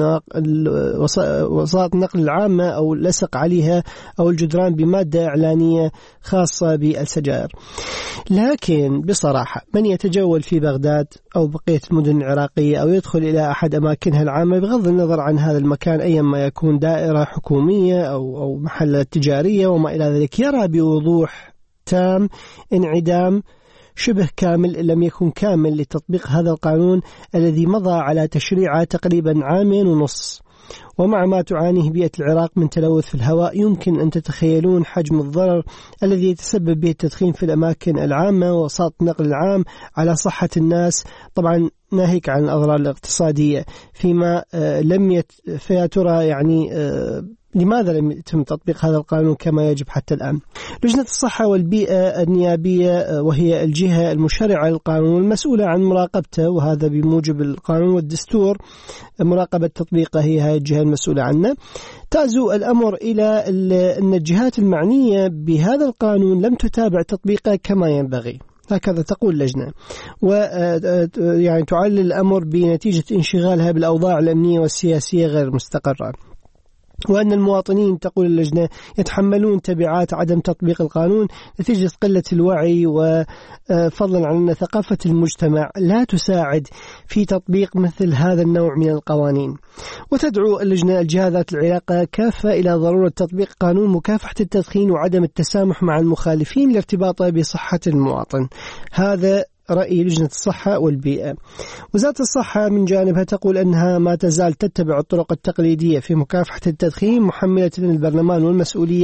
وسائط النقل العامة أو لصق عليها أو الجدران بمادة إعلانية خاصة بالسجائر. لكن بصراحة من يتجول في بغداد أو بقية المدن العراقية أو يدخل إلى أحد أماكنها العامة، بغض النظر عن هذا المكان أيما يكون دائرة حكومية أو محل تجارية وما إلى ذلك، يرى بوضوح تام انعدام شبه كامل لم يكن كامل لتطبيق هذا القانون الذي مضى على تشريعه تقريبا 2.5 عام. ومع ما تعانيه بيئة العراق من تلوث في الهواء، يمكن أن تتخيلون حجم الضرر الذي يتسبب به التدخين في الأماكن العامة ووسائط النقل العام على صحة الناس، طبعا ناهيك عن الأضرار الاقتصادية. فيما فيا ترى يعني لماذا لم يتم تطبيق هذا القانون كما يجب حتى الآن؟ لجنة الصحة والبيئة النيابية، وهي الجهة المشرعة للقانون المسؤولة عن مراقبته، وهذا بموجب القانون والدستور، مراقبة تطبيقه هي الجهة المسؤولة عنه، تعزو الأمر إلى أن الجهات المعنية بهذا القانون لم تتابع تطبيقه كما ينبغي، هكذا تقول اللجنة، ويعني تعلل الأمر بنتيجة انشغالها بالأوضاع الأمنية والسياسية غير مستقرة. وأن المواطنين تقول اللجنة يتحملون تبعات عدم تطبيق القانون نتيجة قلة الوعي، وفضلا عن أن ثقافة المجتمع لا تساعد في تطبيق مثل هذا النوع من القوانين. وتدعو اللجنة الجهات ذات العلاقة كافة إلى ضرورة تطبيق قانون مكافحة التدخين وعدم التسامح مع المخالفين لارتباطه بصحة المواطن. هذا رأي لجنة الصحة والبيئة. وزارة الصحة من جانبها تقول أنها ما تزال تتبع الطرق التقليدية في مكافحة التدخين، محملة البرلمان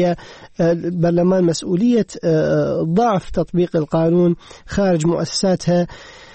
مسؤولية ضعف تطبيق القانون خارج مؤسساتها.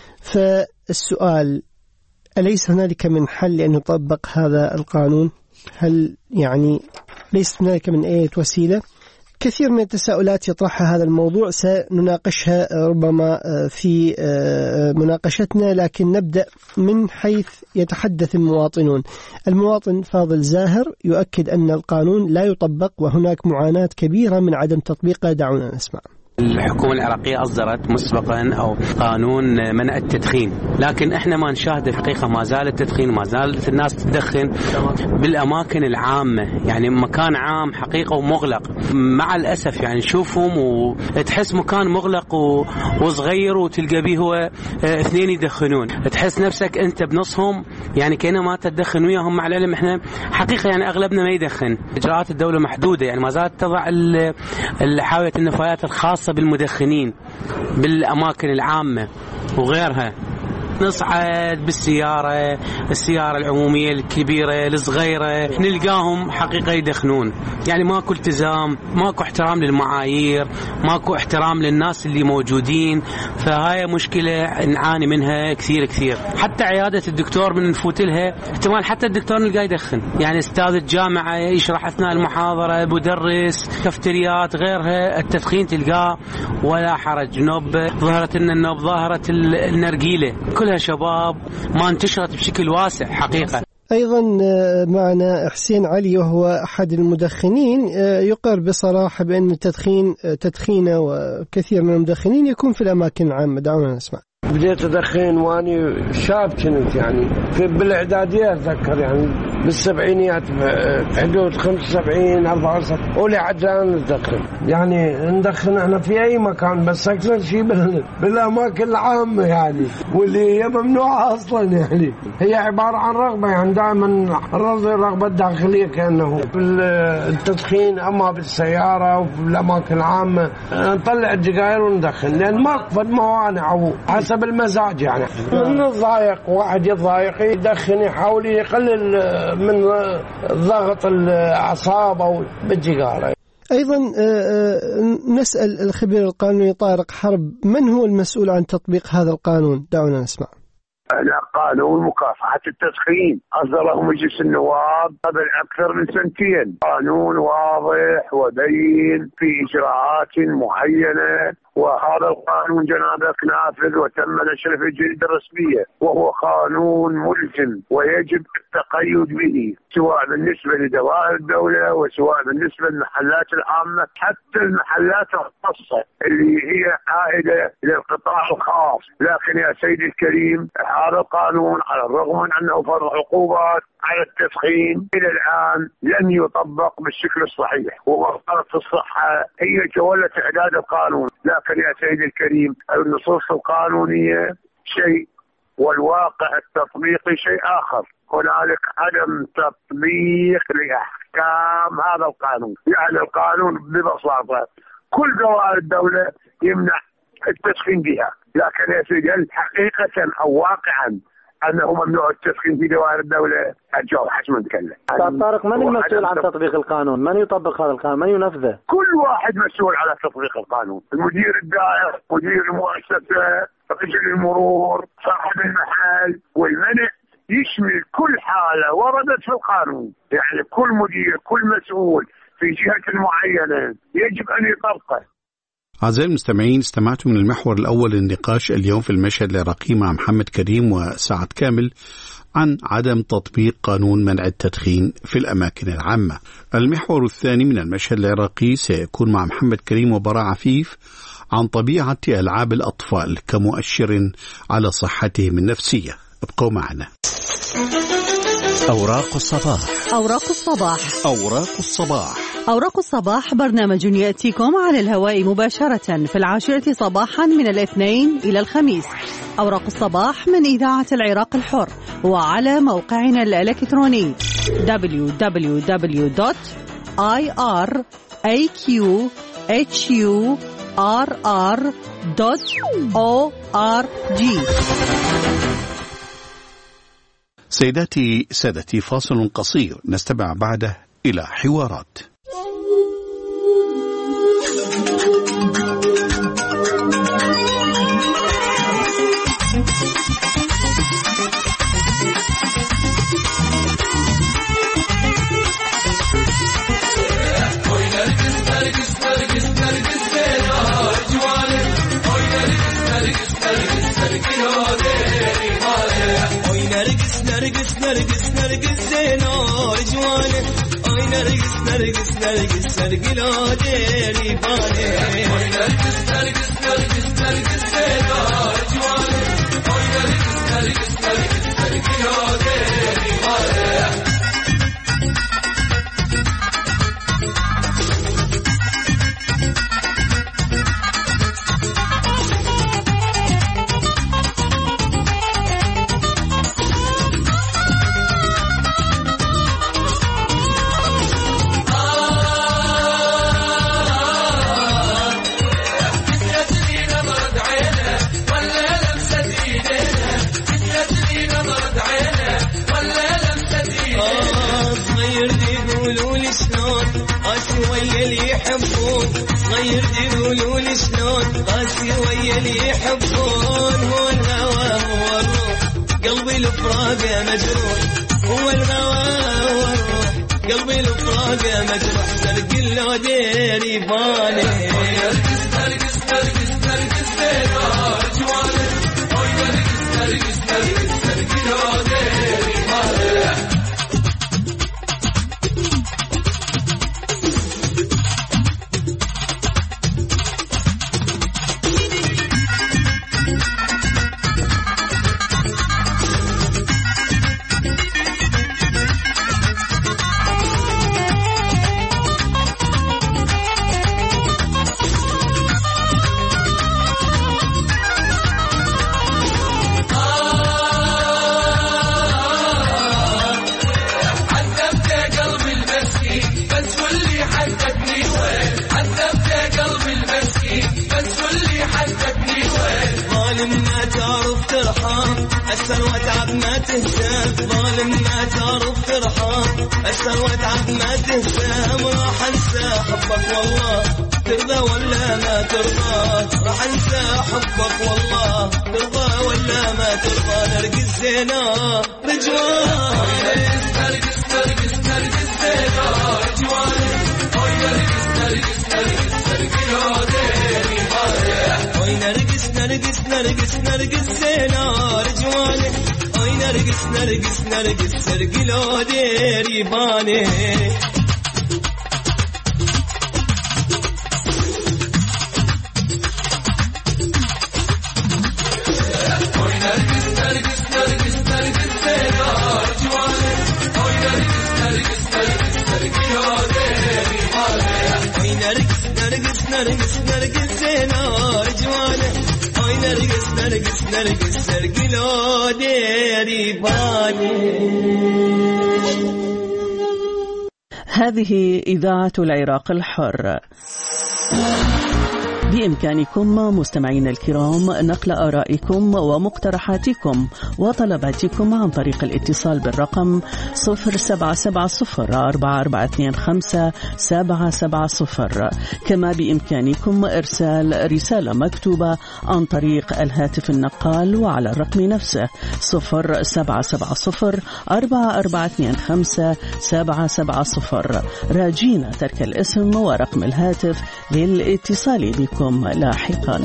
فالسؤال، أليس هنالك من حل لأن يطبق هذا القانون؟ هل يعني ليس هنالك من أي وسيلة؟ كثير من التساؤلات يطرحها هذا الموضوع، سنناقشها ربما في مناقشتنا، لكن نبدأ من حيث يتحدث المواطنون. المواطن فاضل زاهر يؤكد أن القانون لا يطبق وهناك معاناة كبيرة من عدم تطبيقه. دعونا نسمع. الحكومة العراقية أصدرت مسبقا أو قانون منع التدخين، لكن إحنا ما نشاهد الحقيقة ما زال التدخين، ما زالت الناس تدخن بالأماكن العامة، يعني مكان عام حقيقة ومغلق. مع الأسف يعني نشوفهم وتحس مكان مغلق وصغير وتلقى به هو اثنين يدخنون، تحس نفسك أنت بنصهم، يعني كأنه ما تدخن وياهم. مع العلم إحنا حقيقة يعني أغلبنا ما يدخن. إجراءات الدولة محدودة، يعني ما زالت تضع حاوية النفايات الخاصة بالمدخنين بالأماكن العامة وغيرها. نصعد بالسيارة، السيارة العمومية الكبيرة الصغيرة، نلقاهم حقيقة يدخنون. يعني ماكو التزام، ماكو احترام للمعايير، ماكو احترام للناس اللي موجودين. فهاي مشكلة نعاني منها كثير كثير. حتى عيادة الدكتور من نفوت لها احتمال حتى الدكتور نلقاه يدخن، يعني استاذ الجامعة يشرح أثناء المحاضرة، مدرس، كافتريات غيرها، التدخين تلقاه ولا حرج. ظهرت لنا النوب، ظاهرة النرجيلة، كلها شباب ما انتشرت بشكل واسع حقيقة. أيضا معنا حسين علي وهو أحد المدخنين، يقر بصراحة بأن التدخين تدخينه وكثير من المدخنين يكون في الأماكن العامة. دعونا نسمع. بديت أدخن وأني شاب كنت، يعني بالإعدادية أتذكر، يعني بالسبعينيات حدود 75 74 أولي عجان ندخن. يعني ندخن احنا في أي مكان، بس أكثر شيء بالأماكن العامة يعني، واللي هي ممنوعة أصلا. يعني هي عبارة عن رغبة، يعني دائما الرغبة الداخلية كأنه بالتدخين، أما بالسيارة وفي الأماكن العامة نطلع السجاير وندخن، لأن ما فد موانع حسب المزاج. يعني نضايق، واحد يضايق يدخن، يحاول يقلل من ضغط الأعصاب أو بالسيجارة. أيضا نسأل الخبير القانوني طارق حرب، من هو المسؤول عن تطبيق هذا القانون؟ دعونا نسمع. قانون مكافحة التدخين أصدره مجلس النواب قبل أكثر من سنتين. قانون واضح وبين في إجراءات معينة، وهذا القانون جنابك نافذ وتم نشره في الجريدة الرسمية، وهو قانون ملزم ويجب التقيد به، سواء بالنسبة لدوائر الدولة وسواء بالنسبة للمحلات العامة، حتى المحلات الخاصة اللي هي عائدة للقطاع الخاص. لكن يا سيدي الكريم، هذا القانون على الرغم من أنه فرض عقوبات على التدخين إلى الآن لم يطبق بالشكل الصحيح، ووزارة الصحة هي تولت إعداد القانون. لكن يا سيدي الكريم، النصوص القانونية شيء والواقع التطبيقي شيء آخر. هنالك عدم تطبيق لأحكام هذا القانون. يعني القانون ببساطة كل دوائر الدولة يمنع التدخين بها، لكن يا سيدي حقيقة أو واقعا أنه ممنوع التدخين في دوائر الدولة؟ الجواب حسب ما نتكلم. طارق، من المسؤول عن تطبيق القانون؟ من يطبق هذا القانون؟ من ينفذه؟ كل واحد مسؤول على تطبيق القانون، المدير الدائرة، مدير المؤسسة، رجل المرور، صاحب المحل. والمنع يشمل كل حالة وردت في القانون، يعني كل مدير، كل مسؤول في جهة معينة يجب أن يطبقه. أعزائي المستمعين، استمعتم من المحور الأول للنقاش اليوم في المشهد العراقي مع محمد كريم وسعد كامل عن عدم تطبيق قانون منع التدخين في الأماكن العامة. المحور الثاني من المشهد العراقي سيكون مع محمد كريم وبراء عفيف عن طبيعة ألعاب الأطفال كمؤشر على صحتهم النفسية. ابقوا معنا. أوراق الصباح. أوراق الصباح. أوراق الصباح. أوراق الصباح برنامج يأتيكم على الهواء مباشرة في 10 صباحا من الاثنين إلى الخميس. أوراق الصباح من إذاعة العراق الحر وعلى موقعنا الإلكتروني www.iraqhurr.org. سيداتي سادتي، فاصل قصير نستمع بعده إلى حوارات. نرقص زينو جوانه، اي نرقص سرقلو ديري بالي. اي نرقص زينو جوانه، اي نرقص سرقلو ديري بالي. غير يقولوا لي شلون قاسي ويا اللي يحبون. هو الهوى هو الروح قلبي الفراق مجروح، هو الهوى هو الروح قلبي الفراق مجروح. سرق له ديري بالي. نرقص زينو جوانه، اوي نرقص سرق له ديري بالي. أسر وتعب ما تهتم، ظالم ما تعرف ترحم. أسر وتعب ما تهتم، راح أنسى حبك والله ترضى ولا ما ترضى. راح أنسى حبك والله ترضى ولا ما ترضى. نرقص زينو رجوان، نرقص زينو رجوان، اوي نرقص سرقلو ديري بالي. اوي نرقص زينو رجوانه، اوي نرقص سرقلو ديري بالي. نرقص زينو رجوانه، اوي نرقص سرقلو ديري بالي. هذه إذاعة العراق الحر. بإمكانكم مستمعين الكرام نقل آرائكم ومقترحاتكم وطلباتكم عن طريق الاتصال بالرقم 07704425-770. كما بإمكانكم إرسال رسالة مكتوبة عن طريق الهاتف النقال وعلى الرقم نفسه 07704425-770. راجين ترك الاسم ورقم الهاتف للاتصال بكم لاحقا.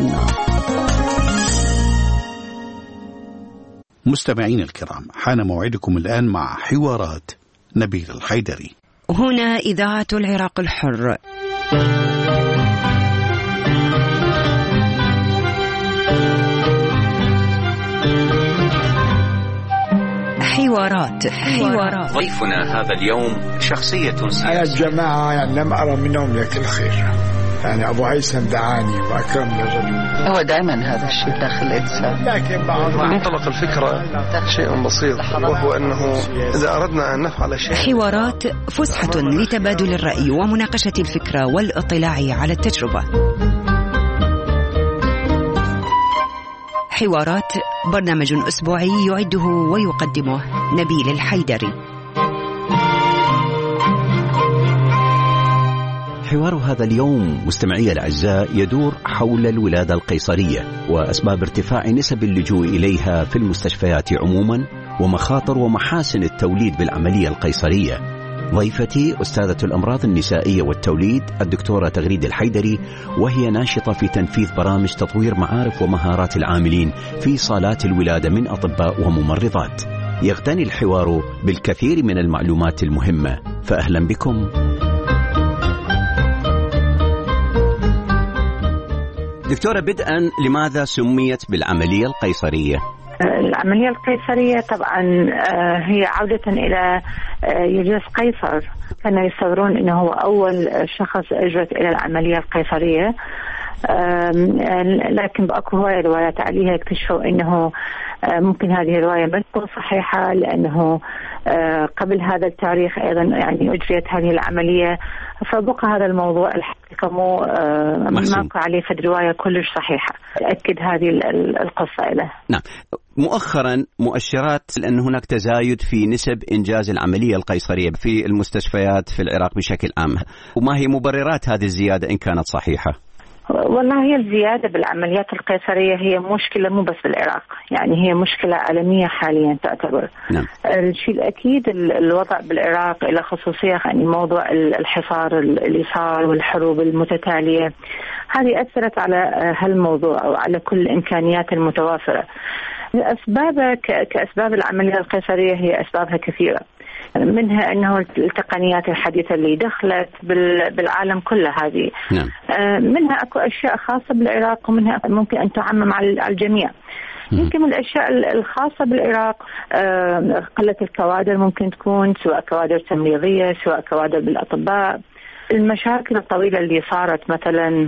مستمعين الكرام، حان موعدكم الآن مع حوارات نبيل الحيدري. هنا إذاعة العراق الحر. حوارات. ضيفنا هذا اليوم شخصية سياسية. أنا الجماعة يعني لم أرى منهم لك الخير، يعني أبو هيثم دعاني وأكرمني الرجل. هو دائما هذا الشيء داخل الإنسان، لكن بعض منطلق الفكرة شيء بسيط، وهو أنه إذا أردنا أن نفعل شيء. حوارات فسحة لتبادل الرأي ومناقشة الفكرة والاطلاع على التجربة. حوارات برنامج أسبوعي يعده ويقدمه نبيل الحيدري. حوار هذا اليوم مستمعي الأعزاء يدور حول الولادة القيصرية وأسباب ارتفاع نسب اللجوء إليها في المستشفيات عموما، ومخاطر ومحاسن التوليد بالعملية القيصرية. ضيفتي أستاذة الأمراض النسائية والتوليد الدكتورة تغريد الحيدري، وهي ناشطة في تنفيذ برامج تطوير معارف ومهارات العاملين في صالات الولادة من أطباء وممرضات. يغتني الحوار بالكثير من المعلومات المهمة، فأهلا بكم. دكتورة، بدءا لماذا سميت بالعملية القيصرية؟ العملية القيصرية طبعا هي عودة إلى يوليوس قيصر. كانوا يصورون أنه هو أول شخص أجرت إلى العملية القيصرية، لكن بأكو هواية روايات عليها اكتشفوا أنه ممكن هذه الرواية ما تكون صحيحة، لأنه قبل هذا التاريخ أيضا يعني أجريت هذه العملية، فبقى هذا الموضوع الحقيقة ماكو عليه في الرواية كلش صحيحة تأكد هذه القصة له. نعم. مؤخرا مؤشرات أن هناك تزايد في نسب إنجاز العملية القيصرية في المستشفيات في العراق بشكل عام، وما هي مبررات هذه الزيادة إن كانت صحيحة؟ والله هي الزيادة بالعمليات القيصرية هي مشكلة مو بس بالعراق، يعني هي مشكلة عالمية حاليا تعتبر. نعم. الشيء الأكيد الوضع بالعراق إلى خصوصية يعني موضوع الحصار اللي صار والحروب المتتالية، هذه أثرت على هالموضوع أو على كل الإمكانيات المتوافرة. أسبابها كأسباب العملية القيصرية هي أسبابها كثيرة، منها أنه التقنيات الحديثة اللي دخلت بالعالم كله هذه. نعم. منها أكو أشياء خاصة بالعراق ومنها ممكن أن تعمم على الجميع. يمكن من الأشياء الخاصة بالعراق قلة الكوادر، ممكن تكون سواء كوادر تمريضية سواء كوادر بالأطباء. المشاكل الطويلة اللي صارت مثلا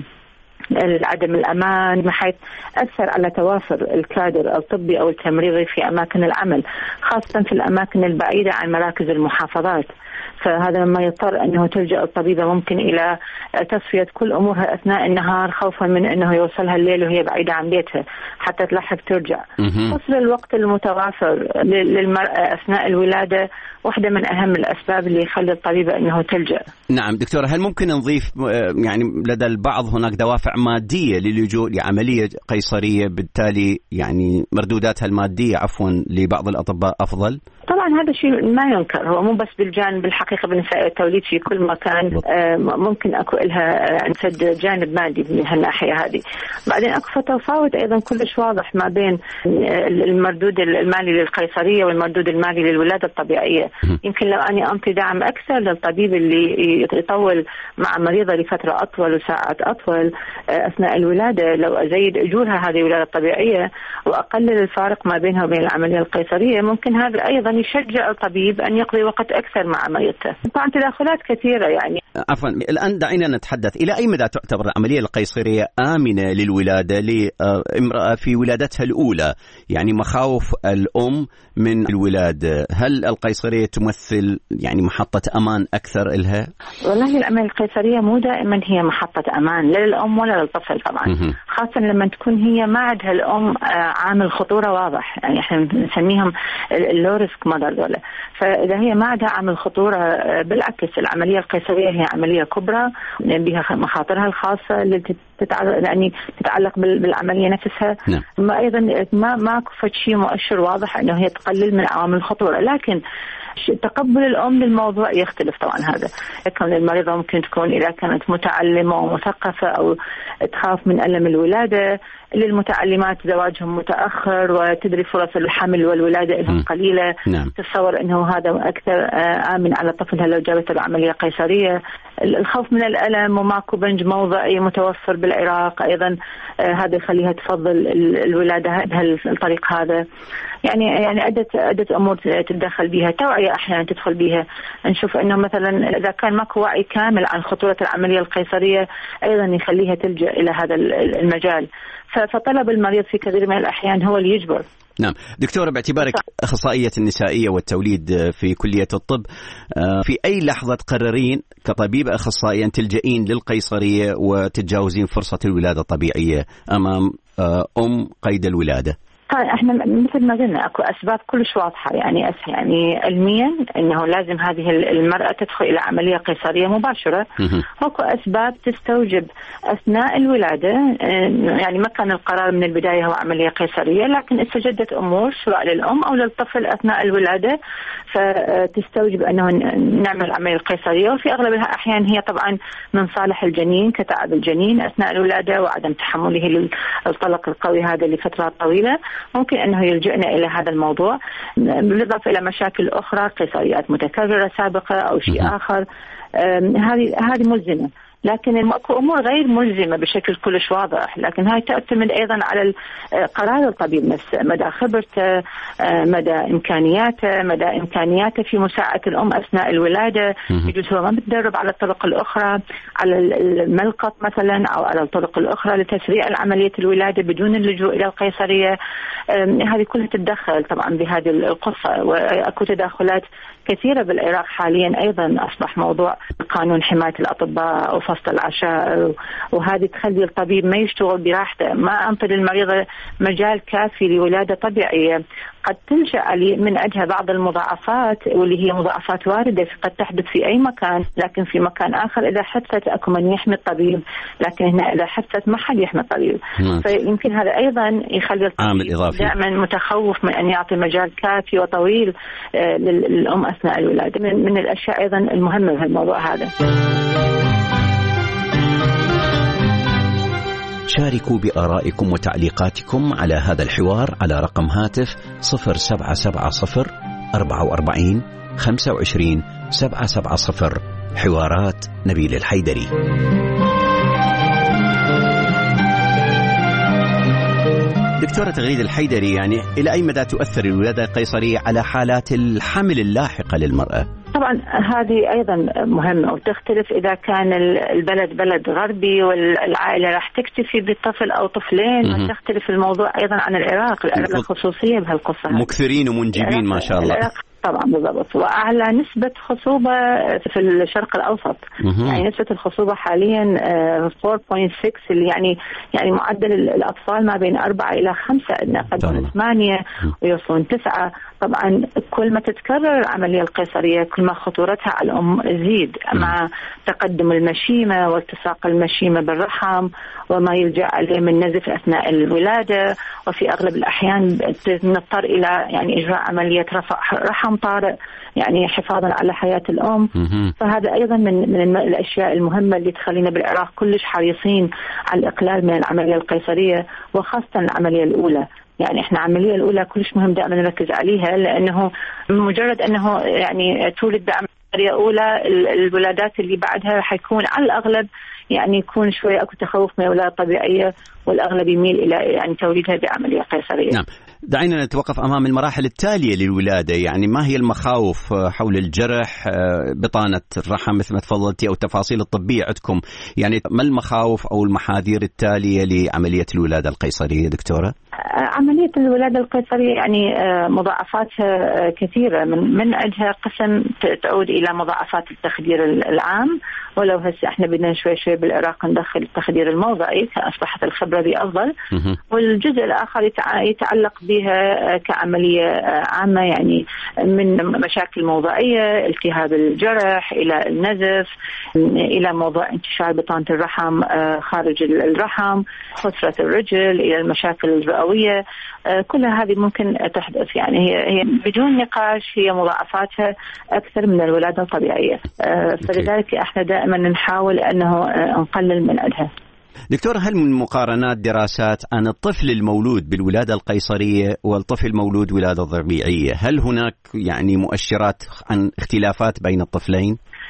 عدم الأمان بحيث أثر على توافر الكادر الطبي أو التمريضي في أماكن العمل، خاصة في الأماكن البعيدة عن مراكز المحافظات. فهذا لما يضطر أنه تلجأ الطبيبة ممكن إلى تصفية كل أمورها أثناء النهار خوفا من أنه يوصلها الليل وهي بعيدة عن بيتها حتى تلحق ترجع. قصر الوقت المتوافر للمرأة أثناء الولادة واحدة من أهم الأسباب اللي يخلي الطبيبة أنه تلجأ. نعم دكتورة، هل ممكن نضيف يعني لدى البعض هناك دوافع مادية للجوء لعملية قيصرية، بالتالي يعني مردوداتها المادية لبعض الأطباء أفضل؟ طبعا هذا شيء ما ينكر، هو مو بس بالجانب الحقيقة بالنساء التوليد في كل مكان ممكن أكو لها نسد جانب مادي من هالناحية هذه. بعدين أكو تفاوت أيضا كلش واضح ما بين المردود المالي للقيصرية والمردود المالي للولادة الطبيعية. يمكن لو أني أنطي دعم أكثر للطبيب اللي يطول مع مريضة لفترة أطول وساعات أطول أثناء الولادة، لو أزيد أجورها هذه الولادة الطبيعية وأقلل الفارق ما بينها وبين العملية القيصرية، ممكن هذا أيضا يشجع الطبيب أن يقضي وقت أكثر مع مريضته. طبعا تداخلات كثيرة يعني. عفوا، الآن دعينا نتحدث إلى أي مدى تعتبر العملية القيصرية آمنة للولادة لامرأة في ولادتها الأولى، يعني مخاوف الأم من الولادة، هل القيصرية تمثل يعني محطة أمان أكثر إلها؟ والله العملية القيصرية مو دائما هي محطة أمان لا للأم ولا للطفل طبعا، خاصة لما تكون هي ما عندها الأم عامل خطورة واضح، يعني احنا نسميهم اللو ريسك مادر دولة. فإذا هي ما عندها عامل خطورة بالعكس العملية القيصرية هي عملية كبرى بها مخاطرها الخاصة اللي يعني تتعلق بالعملية نفسها. ما أيضا ما كفت شيء مؤشر واضح أنه هي تقلل من عوامل الخطورة، لكن تقبل الأم للموضوع يختلف طبعا. هذا كون المريضة ممكن تكون إذا كانت متعلمة ومثقفة أو تخاف من ألم الولادة، للمتعلمات زواجهم متأخر وتدري فرص الحمل والولادة لهم قليلة. تتصور أنه هذا أكثر آمن على طفلها لو جابت العملية قيصرية. الخوف من الألم وماكو بنج موضعي متوفر بالعراق أيضا هذا يخليها تفضل الولادة بهالطريق هذا. يعني عدة أمور تتدخل بها، توعية أحيانا تدخل بها. نشوف أنه مثلا إذا كان ماكو وعي كامل عن خطورة العملية القيصرية أيضا يخليها تلجأ إلى هذا المجال. فطلب المريض في كثير من الأحيان هو اللي يجبر. نعم دكتورة، باعتبارك أخصائية النسائية والتوليد في كلية الطب، في أي لحظة تقررين كطبيب أخصائي أن تلجئين للقيصرية وتتجاوزين فرصة الولادة الطبيعية أمام قيد الولادة؟ احنا مثل ما قلنا اكو اسباب كلش واضحه، يعني علميا انه لازم هذه المراه تدخل الى عمليه قيصريه مباشره. اكو اسباب تستوجب اثناء الولاده، يعني ما كان القرار من البدايه هو عمليه قيصريه، لكن استجدت امور سواء للام او للطفل اثناء الولاده فتستوجب انه نعمل عمليه قيصريه. وفي اغلب الاحيان هي طبعا من صالح الجنين كتعب الجنين اثناء الولاده وعدم تحمله للطلق القوي هذا لفتره طويله، ممكن أنه يلجئنا إلى هذا الموضوع، بالإضافة إلى مشاكل أخرى قيصريات متكررة سابقة أو شيء آخر. هذه ملزمة، لكن اكو امور غير ملزمه بشكل كلش واضح، لكن هاي تعتمد ايضا على قرار الطبيب نفسه، مدى خبرته، مدى امكانياته في مساعده الام اثناء الولاده. يجوز هو ما بتدرب على الطرق الاخرى، على الملقط مثلا او على الطرق الاخرى لتسريع عمليه الولاده بدون اللجوء الى القيصريه. هذه كلها تتدخل طبعا بهذه القصه، واكو تداخلات كثيره بالعراق حاليا. ايضا اصبح موضوع قانون حمايه الاطباء وفصل العشاء، وهذه تخلي الطبيب ما يشتغل براحته، ما انطي للمريضه مجال كافي لولاده طبيعيه. قد تلجأ من أجلها بعض المضاعفات، واللي هي مضاعفات واردة قد تحدث في أي مكان، لكن في مكان آخر إذا حدثت أكو من يحمي الطبيب، لكن هنا إذا حدثت ما حد يحمي الطبيب. فيمكن هذا أيضا يخلي الطبيب دائما متخوف من أن يعطي مجال كافي وطويل للأم أثناء الولادة. من الأشياء أيضا المهمة في الموضوع هذا. شاركوا بآرائكم وتعليقاتكم على هذا الحوار على رقم هاتف 0770 44 25 770. حوارات نبيل الحيدري. دكتورة تغريد الحيدري، يعني إلى أي مدى تؤثر الولادة القيصرية على حالات الحمل اللاحقة للمرأة؟ طبعا هذه أيضا مهمة، وتختلف إذا كان البلد بلد غربي والعائلة راح تكتفي بطفل أو طفلين، وتختلف الموضوع أيضا عن العراق. العراق خصوصية بهالقصة، مكثرين ومنجبين ما شاء الله. طبعا بالضبط، وأعلى نسبة خصوبة في الشرق الأوسط. يعني نسبة الخصوبة حاليا 4.6، اللي يعني معدل الأطفال ما بين 4 إلى 5، قد 8 ويوصلون 9. طبعا كل ما تتكرر العملية القيصرية كل ما خطورتها على الأم تزيد، مع تقدم المشيمة والتصاق المشيمة بالرحم وما يلجأ عليه من نزف أثناء الولادة. وفي أغلب الأحيان نضطر إلى إجراء عملية رفع رحم طارئ، حفاظا على حياة الأم. فهذا أيضا من الأشياء المهمة اللي تخلينا بالعراق كلش حريصين على الإقلال من العملية القيصرية، وخاصة العملية الأولى. احنا العملية الأولى كلش مهم دائما نركز عليها، لأنه مجرد أنه تولد بعملية أولى، الولادات اللي بعدها حيكون على الأغلب يكون شوية أكو تخوف من الولادة الطبيعية، والأغلب يميل إلى توليدها بعملية قيصرية. نعم، دعينا نتوقف أمام المراحل التالية للولادة. ما هي المخاوف حول الجرح، بطانة الرحم مثل ما تفضلتي، أو التفاصيل الطبية عندكم؟ ما المخاوف أو المحاذير التالية لعملية الولادة القيصرية دكتورة؟ عملية الولادة القيصرية مضاعفاتها كثيرة، من أجلها قسم تعود إلى مضاعفات التخدير العام، ولو هسه احنا بدنا شوي بالعراق ندخل التخدير الموضعي، أصبحت الخبرة دي أفضل. والجزء الآخر يتعلق بها كعملية عامة، من مشاكل موضعية، التهاب الجرح، إلى النزف، إلى موضوع انتشار بطانة الرحم خارج الرحم، خسرة الرجل، إلى المشاكل الرئوية. كل هذه ممكن تحدث. هي بدون نقاش هي مضاعفاتها أكثر من الولادة الطبيعية. فلذلك احنا دائما نحاول أنه نقلل من أجلها. دكتور، هل من مقارنات دراسات عن الطفل المولود بالولادة القيصرية والطفل المولود ولادة طبيعية، هل هناك مؤشرات عن اختلافات بين الطفلين؟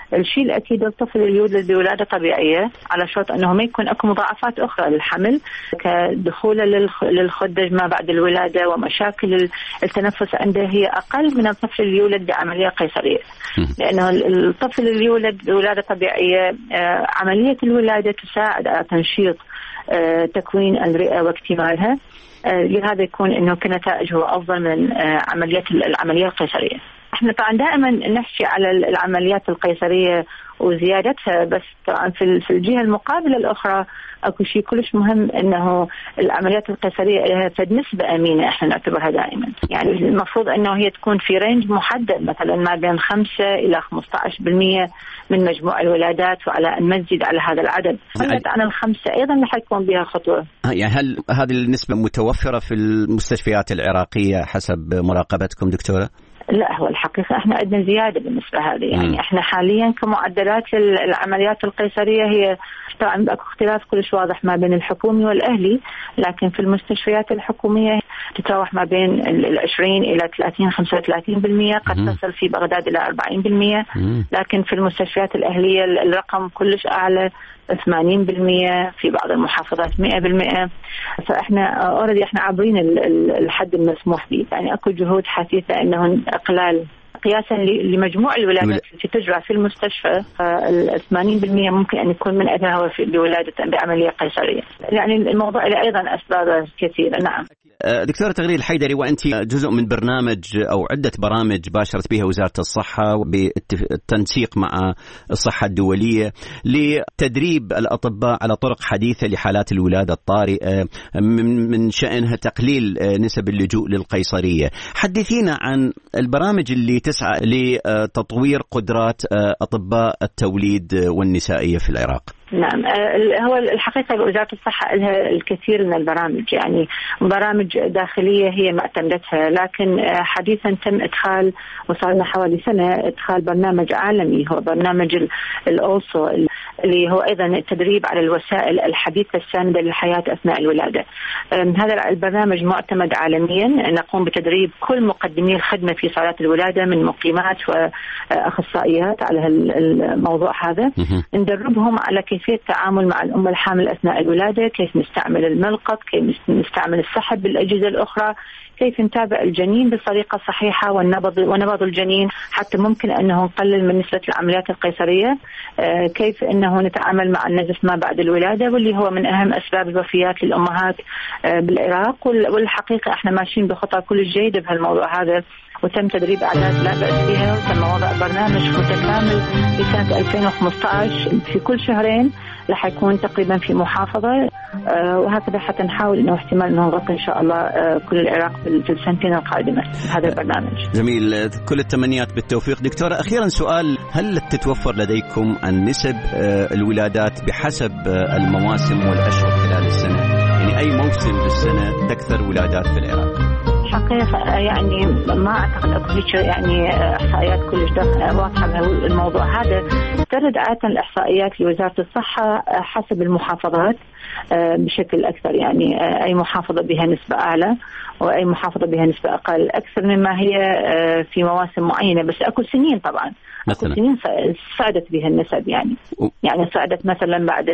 الشيء الأكيد الطفل اللي يولد بولادة طبيعية على شرط أنه ما يكون أكو مضاعفات أخرى للحمل كدخوله للخدج ما بعد الولادة ومشاكل التنفس عنده هي أقل من الطفل اللي يولد بعملية قيصرية. لأنه الطفل اللي يولد بولادة طبيعية عملية الولادة تساعد على تنشيط تكوين الرئة واكتمالها، لهذا يكون انه كنتائج هو افضل من العملية القيصرية. احنا طبعا دائما نحكي على العمليات القيصرية وزيادتها، بس طبعا في الجهة المقابلة الأخرى اكو شيء كلش مهم، انه العمليات القيصرية لها نسبة أمينة احنا نعتبرها دائما، يعني المفروض انه هي تكون في رينج محدد، مثلا ما بين 5 إلى 15% من مجموع الولادات، وعلى أن نزيد على هذا العدد قلت عن 5 أيضا رح يكون بها خطوة. يعني هل هذه النسبة متوفرة في المستشفيات العراقية حسب مراقبتكم دكتورة؟ لا، هو الحقيقة احنا عندنا زيادة بالنسبة هذه، يعني احنا حاليا كمعدلات العمليات القيصرية هي طبعا اكو اختلاف كلش واضح ما بين الحكومي والأهلي، لكن في المستشفيات الحكومية تتراوح ما بين 20 إلى 30-35%، قد تصل في بغداد إلى 40%، لكن في المستشفيات الأهلية الرقم كلش أعلى 80%، في بعض المحافظات 100%. فاحنا اوريدي احنا عابرين الحد المسموح به، يعني اكو جهود حثيثه انه اقلال قياسا لمجموع الولادات التي تجرى في المستشفى، فال 80% ممكن ان يكون من اثرها بولاده بعمليه قيصريه. يعني الموضوع له ايضا اسباب كثيره. نعم دكتورة تغريد الحيدري، وأنت جزء من برنامج أو عدة برامج باشرت بها وزارة الصحة بالتنسيق مع الصحة الدولية لتدريب الأطباء على طرق حديثة لحالات الولادة الطارئة من شأنها تقليل نسب اللجوء للقيصرية. حدثينا عن البرامج اللي تسعى لتطوير قدرات أطباء التوليد والنسائية في العراق. نعم، هو الحقيقة وزارة الصحة لها الكثير من البرامج، يعني برامج داخلية هي ما اعتمدتها، لكن حديثا تم إدخال، وصارنا حوالي سنة إدخال برنامج عالمي، هو برنامج الأوسو، اللي هو أيضا التدريب على الوسائل الحديثة الساندة للحياة أثناء الولادة. هذا البرنامج معتمد عالميا، نقوم بتدريب كل مقدمي الخدمة في صالات الولادة من مقيمات وأخصائيات على الموضوع هذا، ندربهم على كيفية التعامل مع الأم الحامل أثناء الولادة، كيف نستعمل الملقط، كيف نستعمل السحب بالأجهزة الأخرى، كيف نتابع الجنين بطريقة صحيحة ونبض الجنين، حتى ممكن أنه نقلل من نسبة العمليات القيصرية، كيف أنه نتعامل مع النزف ما بعد الولادة، واللي هو من أهم أسباب الوفيات للأمهات بالعراق. والحقيقة احنا ماشيين بخطى كل جيدة بهالموضوع هذا، وتم تدريب أعداد لا بأس فيها، وتم وضع برنامج متكامل في سنة 2015 في كل شهرين رح يكون تقريبا في محافظة، وهكذا حتى نحاول انه احتمال انه نغطي ان شاء الله كل العراق في السنتين القادمة هذا البرنامج. جميل، كل التمنيات بالتوفيق. دكتورة أخيرا سؤال، هل تتوفر لديكم النسب الولادات بحسب المواسم والأشهر خلال السنة؟ يعني أي موسم بالسنة تكثر ولادات في العراق؟ حقيقة يعني ما أعتقد أكو يعني إحصائيات كلش واضحة بالموضوع هذا. ترد عادة الإحصائيات لوزارة الصحة حسب المحافظات بشكل أكثر، يعني أي محافظة بها نسبة أعلى وأي محافظة بها نسبة أقل، أكثر مما هي في مواسم معينة. بس أكو سنين طبعا أكو سنين صعدت بها النسب، يعني صعدت مثلا بعد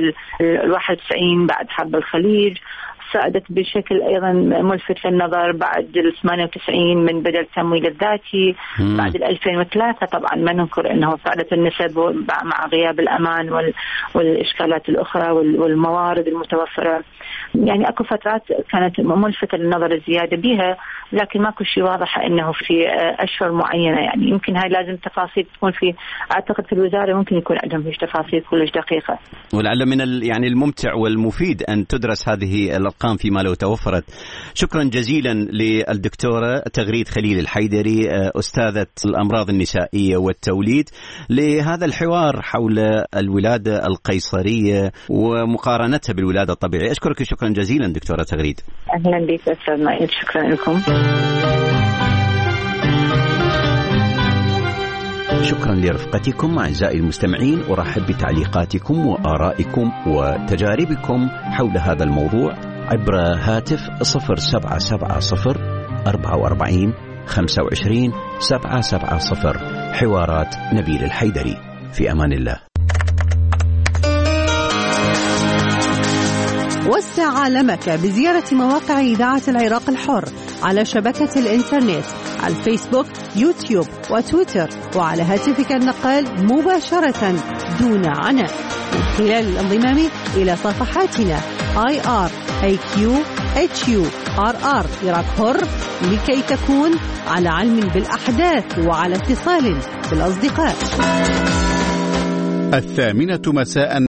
91 بعد حرب الخليج، صعدت بشكل أيضا ملفت للنظر بعد 98 من بدء التمويل الذاتي، بعد 2003 طبعا ما ننكر أنه صعدت النسب مع غياب الأمان والإشكالات الأخرى والموارد المتوفرة. يعني أكو فترات كانت ملفتة للنظر الزيادة بها، لكن ماكو شيء واضح أنه في أشهر معينة. يعني يمكن هاي لازم تفاصيل تكون في، أعتقد في الوزارة ممكن يكون عندهم فيش تفاصيل كلش دقيقة. ولعل من يعني الممتع والمفيد أن تدرس هذه الأرقام فيما لو توفرت. شكرا جزيلا للدكتورة تغريد خليل الحيدري، أستاذة الأمراض النسائية والتوليد، لهذا الحوار حول الولادة القيصرية ومقارنتها بالولادة الطبيعية. أشكرك شكرا جزيلا دكتورة تغريد. أهلا بك أستاذ مائد، شكرا لكم. شكرا لرفقتكم أعزائي المستمعين، أرحب بتعليقاتكم وآرائكم وتجاربكم حول هذا الموضوع عبر هاتف 0770 44 25 770. حوارات نبيل الحيدري. في أمان الله. وسع عالمك بزيارة مواقع إذاعة العراق الحر على شبكة الإنترنت على الفيسبوك، يوتيوب وتويتر، وعلى هاتفك النقال مباشرة دون عناء من خلال الانضمام إلى صفحاتنا IRAQ/HURR عراق حر لكي تكون على علم بالأحداث وعلى اتصال بالأصدقاء. 8:00 مساء